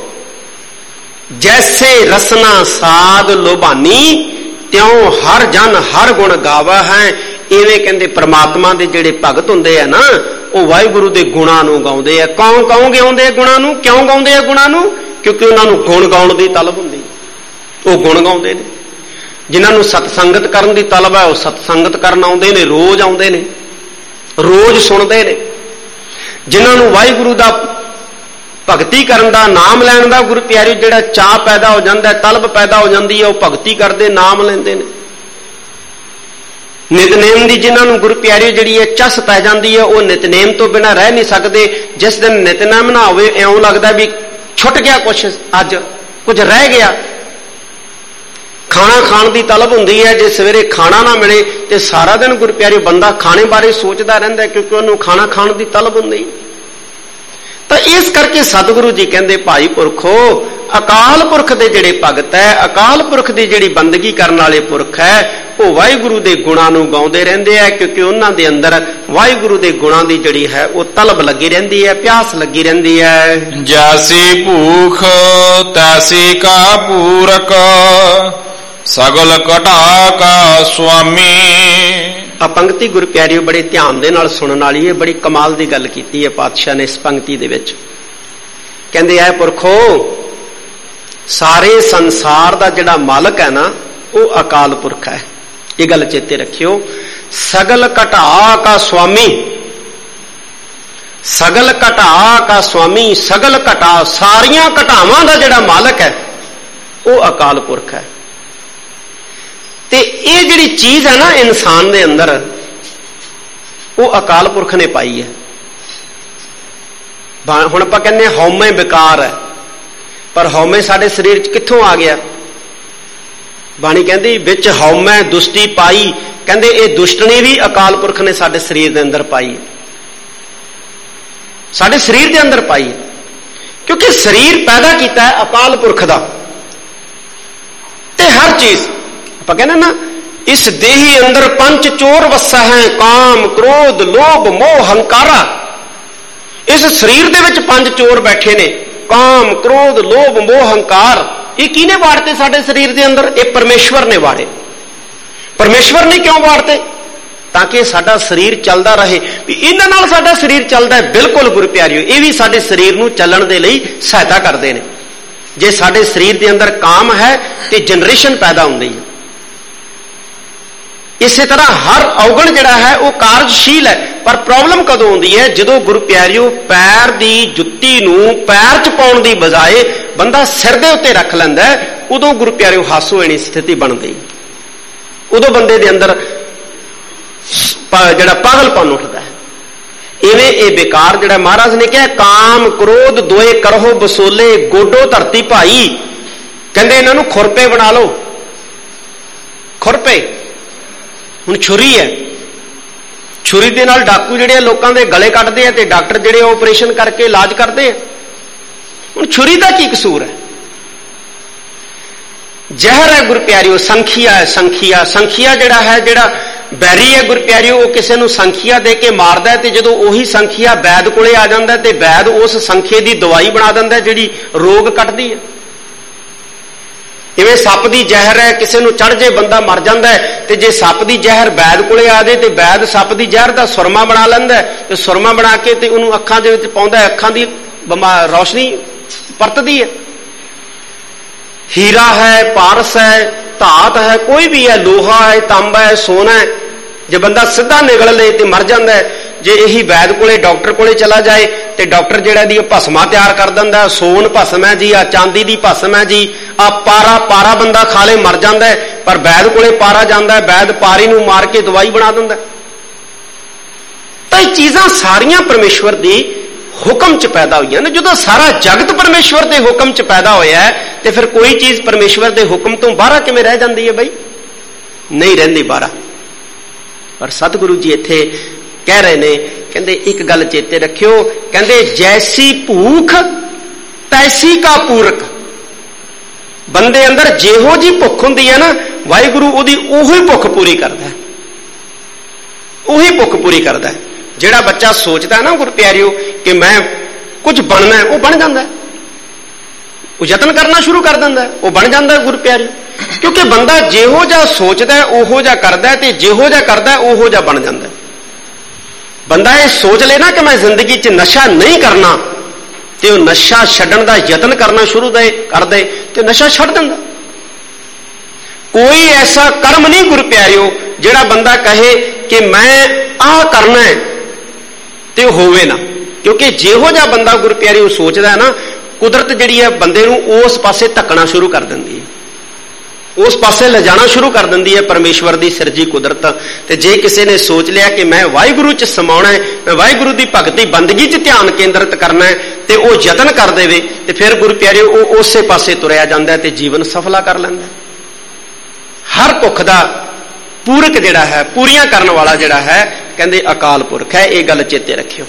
S2: ਜੈਸੇ ਰਸਨਾ ਸਾਧ ਲੋਭਾਨੀ, ਤਿਉ ਹਰ ਜਨ ਹਰ ਗੁਣ ਗਾਵਾ ਹੈ। ਇਵੇਂ ਕਹਿੰਦੇ ਪ੍ਰਮਾਤਮਾ ਦੇ ਜਿਹੜੇ ਭਗਤ ਹੁੰਦੇ ਆ ਨਾ, ਉਹ ਵਾਹਿਗੁਰੂ ਦੇ ਗੁਣਾਂ ਨੂੰ ਗਾਉਂਦੇ ਆ। ਕੌਣ ਗਾਉਂਦੇ ਆ ਗੁਣਾਂ ਨੂੰ? ਕਿਉਂ ਗਾਉਂਦੇ ਆ ਗੁਣਾਂ ਨੂੰ? ਕਿਉਂਕਿ ਉਹਨਾਂ ਨੂੰ ਗੁਣ ਗਾਉਣ ਦੀ ਤਲਬ ਹੁੰਦੀ, ਉਹ ਗੁਣ ਗਾਉਂਦੇ ਨੇ। ਜਿਨ੍ਹਾਂ ਨੂੰ ਸਤਸੰਗਤ ਕਰਨ ਦੀ ਤਲਬ ਹੈ ਉਹ ਸਤਸੰਗਤ ਕਰਨ ਆਉਂਦੇ ਨੇ, ਰੋਜ਼ ਆਉਂਦੇ ਨੇ, ਰੋਜ਼ ਸੁਣਦੇ ਨੇ। ਜਿਨ੍ਹਾਂ ਨੂੰ ਵਾਹਿਗੁਰੂ ਦਾ ਭਗਤੀ ਕਰਨ ਦਾ, ਨਾਮ ਲੈਣ ਦਾ ਗੁਰੂ ਪਿਆਰੀ ਜਿਹੜਾ ਚਾਅ ਪੈਦਾ ਹੋ ਜਾਂਦਾ, ਤਲਬ ਪੈਦਾ ਹੋ ਜਾਂਦੀ ਹੈ, ਉਹ ਭਗਤੀ ਕਰਦੇ, ਨਾਮ ਲੈਂਦੇ ਨੇ। ਨਿਤਨੇਮ ਦੀ ਜਿਨ੍ਹਾਂ ਨੂੰ ਗੁਰੂ ਪਿਆਰੀ ਜਿਹੜੀ ਹੈ ਚਸ ਪੈ ਜਾਂਦੀ ਹੈ, ਉਹ ਨਿਤਨੇਮ ਤੋਂ ਬਿਨਾਂ ਰਹਿ ਨਹੀਂ ਸਕਦੇ। ਜਿਸ ਦਿਨ ਨਿਤਨੇਮ ਨਾ ਹੋਵੇ ਇਉਂ ਲੱਗਦਾ ਵੀ ਛੁੱਟ ਗਿਆ ਕੁਛ, ਅੱਜ ਕੁਝ ਰਹਿ ਗਿਆ। ਖਾਣਾ ਖਾਣ ਦੀ ਤਲਬ ਹੁੰਦੀ ਹੈ, ਜੇ ਸਵੇਰੇ ਖਾਣਾ ਨਾ ਮਿਲੇ ਤੇ ਸਾਰਾ ਦਿਨ ਗੁਰੂ ਪਿਆਰੀ ਬੰਦਾ ਖਾਣੇ ਬਾਰੇ ਸੋਚਦਾ ਰਹਿੰਦਾ, ਕਿਉਂਕਿ ਉਹਨੂੰ ਖਾਣਾ ਖਾਣ ਦੀ ਤਲਬ ਹੁੰਦੀ। ਤਾਂ ਇਸ ਕਰਕੇ ਸਤਿਗੁਰੂ ਜੀ ਕਹਿੰਦੇ ਭਾਈ ਪੁਰਖੋ, ਅਕਾਲ ਪੁਰਖ ਦੇ ਜਿਹੜੇ ਭਗਤ ਹੈ, ਅਕਾਲ ਪੁਰਖ ਦੀ ਜਿਹੜੀ ਬੰਦਗੀ ਕਰਨ ਵਾਲੇ ਪੁਰਖ ਹੈ, ਉਹ ਵਾਹਿਗੁਰੂ ਦੇ ਗੁਣਾਂ ਨੂੰ ਗਾਉਂਦੇ ਰਹਿੰਦੇ ਆ, ਕਿਉਂਕਿ ਉਹਨਾਂ ਦੇ ਅੰਦਰ ਵਾਹਿਗੁਰੂ ਦੇ ਗੁਣਾਂ ਦੀ ਜਿਹੜੀ ਹੈ ਉਹ ਤਲਬ ਲੱਗੀ ਰਹਿੰਦੀ ਹੈ, ਪਿਆਸ ਲੱਗੀ ਰਹਿੰਦੀ ਹੈ।
S1: ਜੈਸੀ ਭੂਖ ਤੈਸੀ ਕਾ ਪੂਰਕ, ਸਗਲ ਘਟਾ ਕਾ ਸੁਆਮੀ।
S2: ਆ ਪੰਕਤੀ ਗੁਰੂ ਪਿਆਰਿਓ ਬੜੇ ਧਿਆਨ ਦੇ ਨਾਲ ਸੁਣਨ ਵਾਲੀ ਹੈ, ਬੜੀ ਕਮਾਲ ਦੀ ਗੱਲ ਕੀਤੀ ਹੈ ਪਾਤਸ਼ਾਹ ਨੇ ਇਸ ਪੰਕਤੀ ਦੇ ਵਿੱਚ। ਕਹਿੰਦੇ ਐ ਪੁਰਖੋ, ਸਾਰੇ ਸੰਸਾਰ ਦਾ ਜਿਹੜਾ ਮਾਲਕ ਹੈ ਨਾ ਉਹ ਅਕਾਲ ਪੁਰਖ ਹੈ। ਇਹ ਗੱਲ ਚੇਤੇ ਰੱਖਿਓ। ਸਗਲ ਘਟਾ ਕਾ ਸੁਆਮੀ, ਸਗਲ ਘਟਾ ਕਾ ਸੁਆਮੀ, ਸਗਲ ਘਟਾ, ਸਾਰੀਆਂ ਘਟਾਵਾਂ ਦਾ ਜਿਹੜਾ ਮਾਲਕ ਹੈ ਉਹ ਅਕਾਲ ਪੁਰਖ ਹੈ। ਤੇ ਇਹ ਜਿਹੜੀ ਚੀਜ਼ ਹੈ ਨਾ ਇਨਸਾਨ ਦੇ ਅੰਦਰ, ਉਹ ਅਕਾਲ ਪੁਰਖ ਨੇ ਪਾਈ ਹੈ। ਹੁਣ ਆਪਾਂ ਕਹਿੰਦੇ ਹਉਮੈ ਵਿਕਾਰ ਹੈ, ਪਰ ਹਉਮੈ ਸਾਡੇ ਸਰੀਰ 'ਚ ਕਿੱਥੋਂ ਆ ਗਿਆ? ਬਾਣੀ ਕਹਿੰਦੀ ਵਿੱਚ ਹਉਮੈ ਦੁਸ਼ਟੀ ਪਾਈ। ਕਹਿੰਦੇ ਇਹ ਦੁਸ਼ਟਣੀ ਵੀ ਅਕਾਲ ਪੁਰਖ ਨੇ ਸਾਡੇ ਸਰੀਰ ਦੇ ਅੰਦਰ ਪਾਈ ਹੈ, ਸਾਡੇ ਸਰੀਰ ਦੇ ਅੰਦਰ ਪਾਈ ਹੈ, ਕਿਉਂਕਿ ਸਰੀਰ ਪੈਦਾ ਕੀਤਾ ਹੈ ਅਕਾਲ ਪੁਰਖ ਦਾ। ਤੇ ਹਰ ਚੀਜ਼ ਆਪਾਂ ਕਹਿੰਦੇ ਨਾ, ਇਸ ਦੇਹੀ ਅੰਦਰ ਪੰਜ ਚੋਰ ਵਸਾ ਹੈ, ਕਾਮ ਕ੍ਰੋਧ ਲੋਭ ਮੋਹ ਹੰਕਾਰਾ। ਇਸ ਸਰੀਰ ਦੇ ਵਿੱਚ ਪੰਜ ਚੋਰ ਬੈਠੇ ਨੇ, ਕਾਮ ਕ੍ਰੋਧ ਲੋਭ ਮੋਹ ਹੰਕਾਰ। ਇਹ ਕਿਹਨੇ ਵਾੜਤੇ ਸਾਡੇ ਸਰੀਰ ਦੇ ਅੰਦਰ? ਇਹ ਪਰਮੇਸ਼ਵਰ ਨੇ ਵਾੜੇ। ਪਰਮੇਸ਼ਵਰ ਨੇ ਕਿਉਂ ਵਾੜਤੇ? ਤਾਂ ਕਿ ਸਾਡਾ ਸਰੀਰ ਚੱਲਦਾ ਰਹੇ। ਵੀ ਇਹਨਾਂ ਨਾਲ ਸਾਡਾ ਸਰੀਰ ਚੱਲਦਾ ਹੈ, ਬਿਲਕੁਲ ਗੁਰੂ ਪਿਆਰਿਓ, ਇਹ ਵੀ ਸਾਡੇ ਸਰੀਰ ਨੂੰ ਚੱਲਣ ਦੇ ਲਈ ਸਹਾਇਤਾ ਕਰਦੇ ਨੇ। ਜੇ ਸਾਡੇ ਸਰੀਰ ਦੇ ਅੰਦਰ ਕਾਮ ਹੈ ਤੇ ਜਨਰੇਸ਼ਨ ਪੈਦਾ ਹੁੰਦੀ ਹੈ। ਇਸੇ ਤਰ੍ਹਾਂ ਹਰ ਔਗਣ ਜਿਹੜਾ ਹੈ ਉਹ ਕਾਰਜਸ਼ੀਲ ਹੈ, ਪਰ ਪ੍ਰੋਬਲਮ ਕਦੋਂ ਆਉਂਦੀ ਹੈ? ਜਦੋਂ ਗੁਰੂ ਪਿਆਰਿਓ ਪੈਰ ਦੀ ਜੁੱਤੀ ਨੂੰ ਪੈਰ 'ਚ ਪਾਉਣ ਦੀ ਬਜਾਏ ਬੰਦਾ ਸਿਰ ਦੇ ਉੱਤੇ ਰੱਖ ਲੈਂਦਾ, ਉਦੋਂ ਗੁਰੂ ਪਿਆਰਿਓ ਹਾਸੋ ਐਣੀ ਸਥਿਤੀ ਬਣਦੀ। ਉਦੋਂ ਬੰਦੇ ਦੇ ਅੰਦਰ ਜਿਹੜਾ ਪਾਗਲਪਨ ਉੱਠਦਾ ਹੈ। ਇਵੇਂ ਇਹ ਬੇਕਾਰ ਜਿਹੜਾ ਮਹਾਰਾਜ ਨੇ ਕਿਹਾ, ਕਾਮ ਕ੍ਰੋਧ ਦੋਏ ਕਰੋ ਬਸੋਲੇ, ਗੋਡੋ ਧਰਤੀ ਭਾਈ। ਕਹਿੰਦੇ ਇਹਨਾਂ ਨੂੰ ਖੁਰਪੇ ਬਣਾ ਲਓ। ਖੁਰਪੇ ਹੁਣ ਛੁਰੀ ਹੈ, ਛੁਰੀ ਦੇ ਨਾਲ ਡਾਕੂ ਜਿਹੜੇ ਲੋਕਾਂ ਦੇ ਗਲੇ ਕੱਟਦੇ ਆ ਤੇ ਡਾਕਟਰ ਜਿਹੜੇ ਆਪਰੇਸ਼ਨ ਕਰਕੇ ਇਲਾਜ ਕਰਦੇ ਆ। ਹੁਣ ਛੁਰੀ ਦਾ ਕੀ ਕਸੂਰ ਹੈ? ਜ਼ਹਿਰ ਹੈ ਗੁਰੂ ਪਿਆਰਿਓ, ਸੰਖੀਆ ਹੈ। ਸੰਖੀਆ, ਸੰਖੀਆ ਜਿਹੜਾ ਹੈ, ਜਿਹੜਾ ਬੈਰੀ ਹੈ ਗੁਰੂ ਪਿਆਰਿਓ, ਉਹ ਕਿਸੇ ਨੂੰ ਸੰਖੀਆ ਦੇ ਕੇ ਮਾਰਦਾ, ਤੇ ਜਦੋਂ ਉਹੀ ਸੰਖੀਆ ਵੈਦ ਕੋਲੇ ਆ ਜਾਂਦਾ ਤੇ ਵੈਦ ਉਸ ਸੰਖੇ ਦੀ ਦਵਾਈ ਬਣਾ ਦਿੰਦਾ ਜਿਹੜੀ ਰੋਗ ਕੱਟਦੀ ਹੈ। ਇਵੇਂ ਸੱਪ ਦੀ ਜ਼ਹਿਰ ਹੈ, ਕਿਸੇ ਨੂੰ ਚੜ ਜੇ ਬੰਦਾ ਮਰ ਜਾਂਦਾ ਹੈ, ਤੇ ਜੇ ਸੱਪ ਦੀ ਜ਼ਹਿਰ ਵੈਦ ਕੋਲੇ ਆ ਜਾਏ ਤੇ ਵੈਦ ਸੱਪ ਦੀ ਜ਼ਹਿਰ ਦਾ ਸੁਰਮਾ ਬਣਾ ਲੈਂਦਾ, ਤੇ ਸੁਰਮਾ ਬਣਾ ਕੇ ਤੇ ਉਹਨੂੰ ਅੱਖਾਂ ਦੇ ਵਿੱਚ ਪਾਉਂਦਾ, ਅੱਖਾਂ ਦੀ ਰੌਸ਼ਨੀ ਪਰਤਦੀ ਹੈ। ਹੀਰਾ ਹੈ, ਪਾਰਸ ਹੈ, ਧਾਤ ਹੈ, ਕੋਈ ਵੀ ਹੈ, ਲੋਹਾ ਹੈ, ਤਾਂਬਾ ਹੈ, ਸੋਨਾ ਹੈ, ਜੇ ਬੰਦਾ ਸਿੱਧਾ ਨਿਗਲ ਲੇ ਤੇ ਮਰ ਜਾਂਦਾ ਹੈ। ਜੇ ਇਹੀ ਵੈਦ ਕੋਲੇ ਡਾਕਟਰ ਕੋਲੇ ਚਲਾ ਜਾਏ ਤੇ ਡਾਕਟਰ ਜਿਹੜਾ ਦੀ ਭਸਮਾ ਤਿਆਰ ਕਰ ਦਿੰਦਾ, ਸੋਨ ਭਸਮ ਹੈ ਜੀ, ਆ ਚਾਂਦੀ ਦੀ ਭਸਮ ਹੈ ਜੀ, ਆ ਪਾਰਾ ਬੰਦਾ ਖਾ ਲੇ ਮਰ ਜਾਂਦਾ ਹੈ। ਪਰ ਵੈਦ ਕੋਲੇ ਪਾਰਾ ਜਾਂਦਾ, ਵੈਦ ਪਾਰੀ ਨੂੰ ਮਾਰ ਕੇ ਦਵਾਈ ਬਣਾ ਦਿੰਦਾ। ਤਾਂ ਇਹ ਚੀਜ਼ਾਂ ਸਾਰੀਆਂ ਪਰਮੇਸ਼ਵਰ ਦੀ ਹੁਕਮ 'ਚ ਪੈਦਾ ਹੋਈਆਂ ਨੇ। ਜਦੋਂ ਸਾਰਾ ਜਗਤ ਪਰਮੇਸ਼ਵਰ ਦੇ ਹੁਕਮ 'ਚ ਪੈਦਾ ਹੋਇਆ ਹੈ ਤੇ ਫਿਰ ਕੋਈ ਚੀਜ਼ ਪਰਮੇਸ਼ਵਰ ਦੇ ਹੁਕਮ ਤੋਂ ਬਾਹਰ ਕਿਵੇਂ ਰਹਿ ਜਾਂਦੀ ਹੈ ਬਈ? ਨਹੀਂ ਰਹਿੰਦੀ ਬਾਹਰ। ਪਰ ਸਤਿਗੁਰੂ ਜੀ ਇੱਥੇ ਕਹਿ ਰਹੇ ਨੇ, ਕਹਿੰਦੇ ਇੱਕ ਗੱਲ ਚੇਤੇ ਰੱਖਿਓ, ਕਹਿੰਦੇ ਜੈਸੀ ਭੂਖ ਤੈਸੀ ਕਾ ਪੂਰਕ। ਬੰਦੇ ਅੰਦਰ ਜਿਹੋ ਜੀ ਭੁੱਖ ਹੁੰਦੀ ਹੈ ਨਾ, ਵਾਹਿਗੁਰੂ ਉਹਦੀ ਉਹੀ ਭੁੱਖ ਪੂਰੀ ਕਰਦਾ, ਉਹੀ ਭੁੱਖ ਪੂਰੀ ਕਰਦਾ। ਜਿਹੜਾ ਬੱਚਾ ਸੋਚਦਾ ਨਾ ਗੁਰੂ ਪਿਆਰਿਓ ਕਿ ਮੈਂ ਕੁਝ ਬਣਨਾ, ਉਹ ਬਣ ਜਾਂਦਾ। ਉਹ ਯਤਨ ਕਰਨਾ ਸ਼ੁਰੂ ਕਰ ਦਿੰਦਾ, ਉਹ ਬਣ ਜਾਂਦਾ ਗੁਰੂ ਪਿਆਰਿਓ। ਕਿਉਂਕਿ ਬੰਦਾ ਜਿਹੋ ਜਿਹਾ ਸੋਚਦਾ ਉਹੋ ਜਿਹਾ ਕਰਦਾ, ਤੇ ਜਿਹੋ ਜਿਹਾ ਕਰਦਾ ਉਹੋ ਜਿਹਾ ਬਣ ਜਾਂਦਾ। ਬੰਦਾ ਇਹ ਸੋਚ ਲੈ ਨਾ ਕਿ ਮੈਂ ਜ਼ਿੰਦਗੀ 'ਚ ਨਸ਼ਾ ਨਹੀਂ ਕਰਨਾ, ਤੇ ਉਹ ਨਸ਼ਾ ਛੱਡਣ ਦਾ ਯਤਨ ਕਰਨਾ ਸ਼ੁਰੂ ਕਰ ਦੇ ਤੇ ਨਸ਼ਾ ਛੱਡ ਦਿੰਦਾ। ਕੋਈ ਐਸਾ ਕਰਮ ਨਹੀਂ ਗੁਰੂ ਪਿਆਰਿਓ ਜਿਹੜਾ ਬੰਦਾ ਕਹੇ ਕਿ ਮੈਂ ਆਹ ਕਰਨਾ ਹੈ ਤੇ ਉਹ ਹੋਵੇ ਨਾ। ਕਿਉਂਕਿ ਜਿਹੋ ਜਿਹਾ ਬੰਦਾ ਗੁਰੂ ਪਿਆਰਿਓ ਸੋਚਦਾ ਹੈ ਨਾ, ਕੁਦਰਤ ਜਿਹੜੀ ਹੈ ਬੰਦੇ ਨੂੰ ਉਸ ਪਾਸੇ ਧੱਕਣਾ ਸ਼ੁਰੂ ਕਰ ਦਿੰਦੀ ਹੈ, ਉਸ ਪਾਸੇ ਲਿਜਾਣਾ ਸ਼ੁਰੂ ਕਰ ਦਿੰਦੀ ਹੈ ਪਰਮੇਸ਼ਵਰ ਦੀ ਸਿਰਜੀ ਕੁਦਰਤ। ਤੇ ਜੇ ਕਿਸੇ ਨੇ ਸੋਚ ਲਿਆ ਕਿ ਮੈਂ ਵਾਹਿਗੁਰੂ 'ਚ ਸਮਾਉਣਾ ਹੈ, ਮੈਂ ਵਾਹਿਗੁਰੂ ਦੀ ਭਗਤੀ ਬੰਦਗੀ 'ਚ ਧਿਆਨ ਕੇਂਦਰਿਤ ਕਰਨਾ ਹੈ, ਤੇ ਉਹ ਯਤਨ ਕਰ ਦੇਵੇ, ਤੇ ਫਿਰ ਗੁਰੂ ਪਿਆਰਿਓ ਉਹ ਉਸੇ ਪਾਸੇ ਤੁਰਿਆ ਜਾਂਦਾ ਤੇ ਜੀਵਨ ਸਫਲਾ ਕਰ ਲੈਂਦਾ। ਹਰ ਭੁੱਖ ਦਾ ਪੂਰਕ ਜਿਹੜਾ ਹੈ, ਪੂਰੀਆਂ ਕਰਨ ਵਾਲਾ ਜਿਹੜਾ ਹੈ, ਕਹਿੰਦੇ ਅਕਾਲ ਪੁਰਖ ਹੈ। ਇਹ ਗੱਲ ਚੇਤੇ ਰੱਖਿਓ।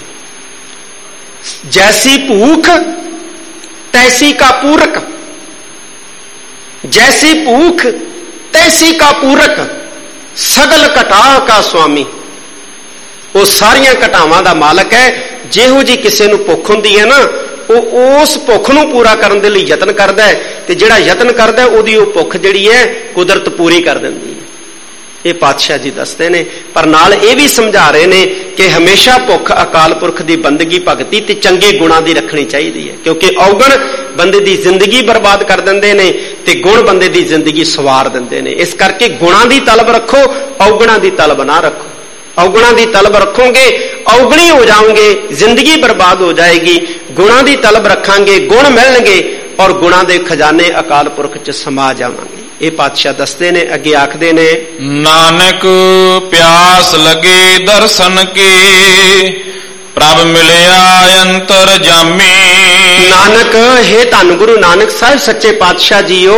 S2: ਜੈਸੀ ਭੂਖ ਤੈਸੀ ਕਾ ਪੂਰਕ, ਜੈਸੀ ਭੂਖ ਤੈਸੀ ਕਾ ਪੂਰਕ। ਸਗਲ ਘਟਾ ਕਾ ਸੁਆਮੀ, ਉਹ ਸਾਰੀਆਂ ਘਟਾਵਾਂ ਦਾ ਮਾਲਕ ਹੈ। ਜਿਹੋ ਜੀ ਕਿਸੇ ਨੂੰ ਭੁੱਖ ਹੁੰਦੀ ਹੈ ਨਾ, ਉਹ ਉਸ ਭੁੱਖ ਨੂੰ ਪੂਰਾ ਕਰਨ ਦੇ ਲਈ ਯਤਨ ਕਰਦਾ ਹੈ, ਤੇ ਜਿਹੜਾ ਯਤਨ ਕਰਦਾ ਉਹਦੀ ਉਹ ਭੁੱਖ ਜਿਹੜੀ ਹੈ ਕੁਦਰਤ ਪੂਰੀ ਕਰ ਦਿੰਦੀ ਹੈ। ਇਹ ਪਾਤਸ਼ਾਹ ਜੀ ਦੱਸਦੇ ਨੇ, ਪਰ ਨਾਲ ਇਹ ਵੀ ਸਮਝਾ ਰਹੇ ਨੇ ਕਿ ਹਮੇਸ਼ਾ ਭੁੱਖ ਅਕਾਲ ਪੁਰਖ ਦੀ ਬੰਦਗੀ, ਭਗਤੀ ਤੇ ਚੰਗੇ ਗੁਣਾਂ ਦੀ ਰੱਖਣੀ ਚਾਹੀਦੀ ਹੈ, ਕਿਉਂਕਿ ਔਗਣ ਬੰਦੇ ਦੀ ਜ਼ਿੰਦਗੀ ਬਰਬਾਦ ਕਰ ਦਿੰਦੇ ਨੇ ਤੇ ਗੁਣ ਬੰਦੇ ਦੀ ਜ਼ਿੰਦਗੀ ਸਵਾਰ ਦਿੰਦੇ ਨੇ। ਇਸ ਕਰਕੇ ਗੁਣਾਂ ਦੀ ਤਲਬ ਰੱਖੋ, ਔਗਣਾਂ ਦੀ ਤਲਬ ਨਾ ਰੱਖੋ। ਔਗਣਾਂ ਦੀ ਤਲਬ ਰੱਖੋਗੇ ਔਗਣੀ ਹੋ ਜਾਓਗੇ, ਜ਼ਿੰਦਗੀ ਬਰਬਾਦ ਹੋ ਜਾਏਗੀ। ਗੁਣਾਂ ਦੀ ਤਲਬ ਰੱਖਾਂਗੇ, ਗੁਣ ਮਿਲਣਗੇ ਔਰ ਗੁਣਾਂ ਦੇ ਖਜ਼ਾਨੇ ਅਕਾਲ ਪੁਰਖ ਚ ਸਮਾ ਜਾਵਾਂਗੇ। ਇਹ ਪਾਤਸ਼ਾਹ ਦੱਸਦੇ ਨੇ, ਅੱਗੇ ਆਖਦੇ ਨੇ,
S1: ਨਾਨਕ ਪਿਆਸ ਲਗੇ ਦਰਸ਼ਨ ਕੇ, ਪ੍ਰਭ ਮਿਲਿਆ ਅੰਤਰ ਜਾਮੀ।
S2: ਨਾਨਕ, ਹੈ ਧੰਨ ਗੁਰੂ ਨਾਨਕ ਸਾਹਿਬ ਸੱਚੇ ਪਾਤਸ਼ਾਹ ਜੀਓ,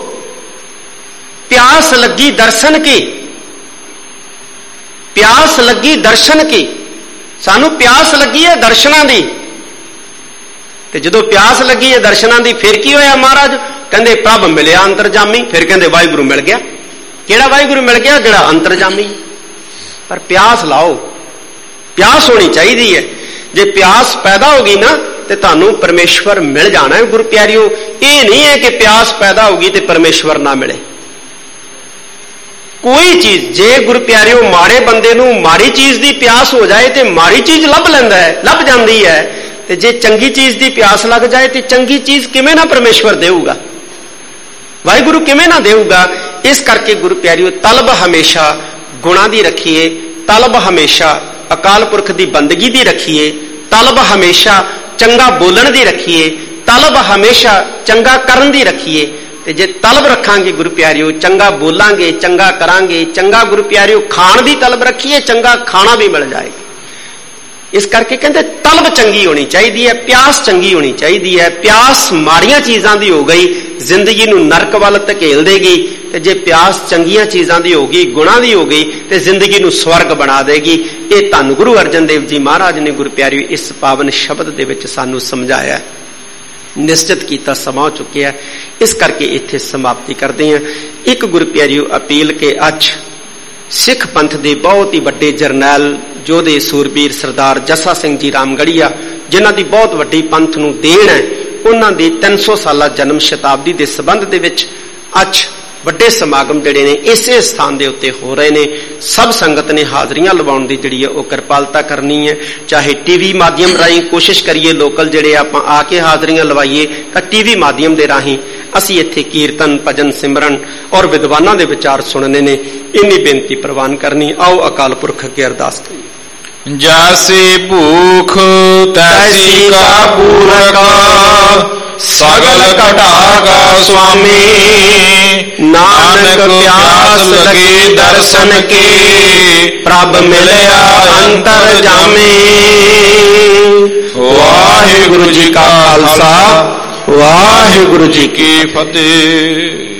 S2: ਪਿਆਸ ਲੱਗੀ ਦਰਸ਼ਨ ਕੀ, ਪਿਆਸ ਲੱਗੀ ਦਰਸ਼ਨ ਕੀ। ਸਾਨੂੰ ਪਿਆਸ ਲੱਗੀ ਹੈ ਦਰਸ਼ਨਾਂ ਦੀ, ਤੇ ਜਦੋਂ ਪਿਆਸ ਲੱਗੀ ਹੈ ਦਰਸ਼ਨਾਂ ਦੀ ਫਿਰ ਕੀ ਹੋਇਆ ਮਹਾਰਾਜ? ਕਹਿੰਦੇ ਪ੍ਰਭ ਮਿਲਿਆ ਅੰਤਰਜਾਮੀ। ਫਿਰ ਕਹਿੰਦੇ ਵਾਹਿਗੁਰੂ ਮਿਲ ਗਿਆ। ਕਿਹੜਾ ਵਾਹਿਗੁਰੂ ਮਿਲ ਗਿਆ? ਜਿਹੜਾ ਅੰਤਰਜਾਮੀ। ਪਰ ਪਿਆਸ ਲਾਓ, ਪਿਆਸ ਹੋਣੀ ਚਾਹੀਦੀ ਹੈ। ਜੇ ਪਿਆਸ ਪੈਦਾ ਹੋ ਗਈ ਨਾ ਤੇ ਤੁਹਾਨੂੰ ਪਰਮੇਸ਼ਵਰ ਮਿਲ ਜਾਣਾ ਹੈ। ਗੁਰੂ ਪਿਆਰਿਓ, ਇਹ ਨਹੀਂ ਹੈ ਕਿ ਪਿਆਸ ਪੈਦਾ ਹੋਗੀ ਤੇ ਪਰਮੇਸ਼ਵਰ ਨਾ ਮਿਲੇ। ਕੋਈ ਚੀਜ਼, ਜੇ ਗੁਰੂ ਪਿਆਰਿਓ ਮਾੜੇ ਬੰਦੇ ਨੂੰ ਮਾੜੀ ਚੀਜ਼ ਦੀ ਪਿਆਸ ਹੋ ਜਾਏ ਤੇ ਮਾੜੀ ਚੀਜ਼ ਲੱਭ ਲੈਂਦਾ ਹੈ, ਲੱਭ ਜਾਂਦੀ ਹੈ, ਤੇ ਜੇ ਚੰਗੀ ਚੀਜ਼ ਦੀ ਪਿਆਸ ਲੱਗ ਜਾਏ ਤੇ ਚੰਗੀ ਚੀਜ਼ ਕਿਵੇਂ ਨਾ ਪਰਮੇਸ਼ਵਰ ਦੇਊਗਾ, ਵਾਹਿਗੁਰੂ ਕਿਵੇਂ ਨਾ ਦੇਊਗਾ। ਇਸ ਕਰਕੇ ਗੁਰੂ ਪਿਆਰਿਓ ਤਲਬ ਹਮੇਸ਼ਾ ਗੁਣਾਂ ਦੀ ਰੱਖੀਏ, ਤਲਬ ਹਮੇਸ਼ਾ ਅਕਾਲ ਪੁਰਖ ਦੀ ਬੰਦਗੀ ਦੀ ਰੱਖੀਏ, ਤਲਬ ਹਮੇਸ਼ਾ ਚੰਗਾ ਬੋਲਣ ਦੀ ਰੱਖੀਏ, ਤਲਬ ਹਮੇਸ਼ਾ ਚੰਗਾ ਕਰਨ ਦੀ ਰੱਖੀਏ। ਤੇ ਜੇ ਤਲਬ ਰੱਖਾਂਗੇ ਗੁਰੂ ਪਿਆਰਿਓ, ਚੰਗਾ ਬੋਲਾਂਗੇ, ਚੰਗਾ ਕਰਾਂਗੇ, ਚੰਗਾ ਗੁਰੂ ਪਿਆਰਿਓ ਖਾਣ ਦੀ ਤਲਬ ਰੱਖੀਏ, ਚੰਗਾ ਖਾਣਾ ਵੀ ਮਿਲ ਜਾਏਗਾ। ਇਸ ਕਰਕੇ ਕਹਿੰਦੇ ਤਲਬ ਚੰਗੀ ਹੋਣੀ ਚਾਹੀਦੀ ਹੈ, ਪਿਆਸ ਚੰਗੀ ਹੋਣੀ ਚਾਹੀਦੀ ਹੈ। ਪਿਆਸ ਮਾੜੀਆਂ ਚੀਜ਼ਾਂ ਦੀ ਹੋ ਗਈ, ਜ਼ਿੰਦਗੀ ਨੂੰ ਨਰਕ ਵੱਲ ਧਕੇਲ ਦੇਗੀ, ਤੇ ਜੇ ਪਿਆਸ ਚੰਗੀਆਂ ਚੀਜ਼ਾਂ ਦੀ ਹੋ ਗਈ, ਗੁਣਾਂ ਦੀ ਹੋ ਗਈ, ਤੇ ਜ਼ਿੰਦਗੀ ਨੂੰ ਸਵਰਗ ਬਣਾ ਦੇਗੀ। ਇਹ ਧੰਨ ਗੁਰੂ ਅਰਜਨ ਦੇਵ ਜੀ ਮਹਾਰਾਜ ਨੇ ਗੁਰੂ ਪਿਆਰਿਓ ਇਸ ਪਾਵਨ ਸ਼ਬਦ ਦੇ ਵਿੱਚ ਸਾਨੂੰ ਸਮਝਾਇਆ, ਨਿਸ਼ਚਿਤ ਕੀਤਾ, ਸਮਾਂ ਹੋ ਚੁੱਕਿਆ। ਇਸ ਕਰਕੇ ਇੱਥੇ ਸਮਾਪਤੀ ਕਰਦੇ ਹਾਂ। ਇੱਕ ਗੁਰੂ ਪਿਆਰਿਓ ਅਪੀਲ ਕਿ ਅੱਜ ਸਿੱਖ ਪੰਥ ਦੇ ਬਹੁਤ ਹੀ ਵੱਡੇ ਜਰਨੈਲ, ਯੋਧੇ, ਸੂਰਬੀਰ ਸਰਦਾਰ ਜੱਸਾ ਸਿੰਘ ਜੀ ਰਾਮਗੜੀਆ, ਜਿਨ੍ਹਾਂ ਦੀ ਬਹੁਤ ਵੱਡੀ ਪੰਥ ਨੂੰ ਦੇਣ ਹੈ, ਉਹਨਾਂ ਦੀ 300 ਸਾਲਾ ਜਨਮ ਸ਼ਤਾਬਦੀ ਦੇ ਸੰਬੰਧ ਦੇ ਵਿੱਚ ਅੱਜ ਵੱਡੇ ਸਮਾਗਮ ਜਿਹੜੇ ਨੇ ਇਸੇ ਸਥਾਨ ਦੇ ਉੱਤੇ ਹੋ ਰਹੇ ਨੇ। ਸਭ ਸੰਗਤ ਨੇ ਹਾਜ਼ਰੀਆਂ ਲਵਾਉਣ ਦੀ ਜਿਹੜੀ ਹੈ ਉਹ ਕਿਰਪਾਲਤਾ ਕਰਨੀ ਹੈ। ਚਾਹੇ ਟੀਵੀ ਮਾਧਿਅਮ ਰਾਹੀਂ ਕੋਸ਼ਿਸ਼ ਕਰੀਏ, ਲੋਕਲ ਜਿਹੜੇ ਆਪਾਂ ਆ ਕੇ ਹਾਜ਼ਰੀਆਂ ਲਵਾਈਏ, ਤਾਂ ਟੀਵੀ ਮਾਧਿਅਮ ਦੇ ਰਾਹੀਂ ਅਸੀਂ ਇੱਥੇ ਕੀਰਤਨ, ਭਜਨ, ਸਿਮਰਨ ਔਰ ਵਿਦਵਾਨਾਂ ਦੇ ਵਿਚਾਰ ਸੁਣਨੇ ਨੇ। ਇੰਨੀ ਬੇਨਤੀ ਪ੍ਰਵਾਨ ਕਰਨੀ। ਆਓ ਅਕਾਲ ਪੁਰਖ ਅੱਗੇ ਅਰਦਾਸ ਕਰੀਏ।
S1: ਜੈਸੀ ਭੂਖ ਤੈਸੀ ਕਾ ਪੂਰਕ, ਸਗਲ ਘਟਾ ਕਾ ਸੁਆਮੀ। ਨਾਨਕ ਪਿਆਸ ਲਗੀ ਦਰਸ਼ਨ ਕੀ, ਪ੍ਰਭ ਮਿਲਿਆ ਅੰਤਰ ਜਾਮੀ। ਵਾਹਿਗੁਰੂ ਜੀ ਕਾ ਖਾਲਸਾ, ਵਾਹਿਗੁਰੂ ਜੀ ਕੀ ਫਤਿਹ।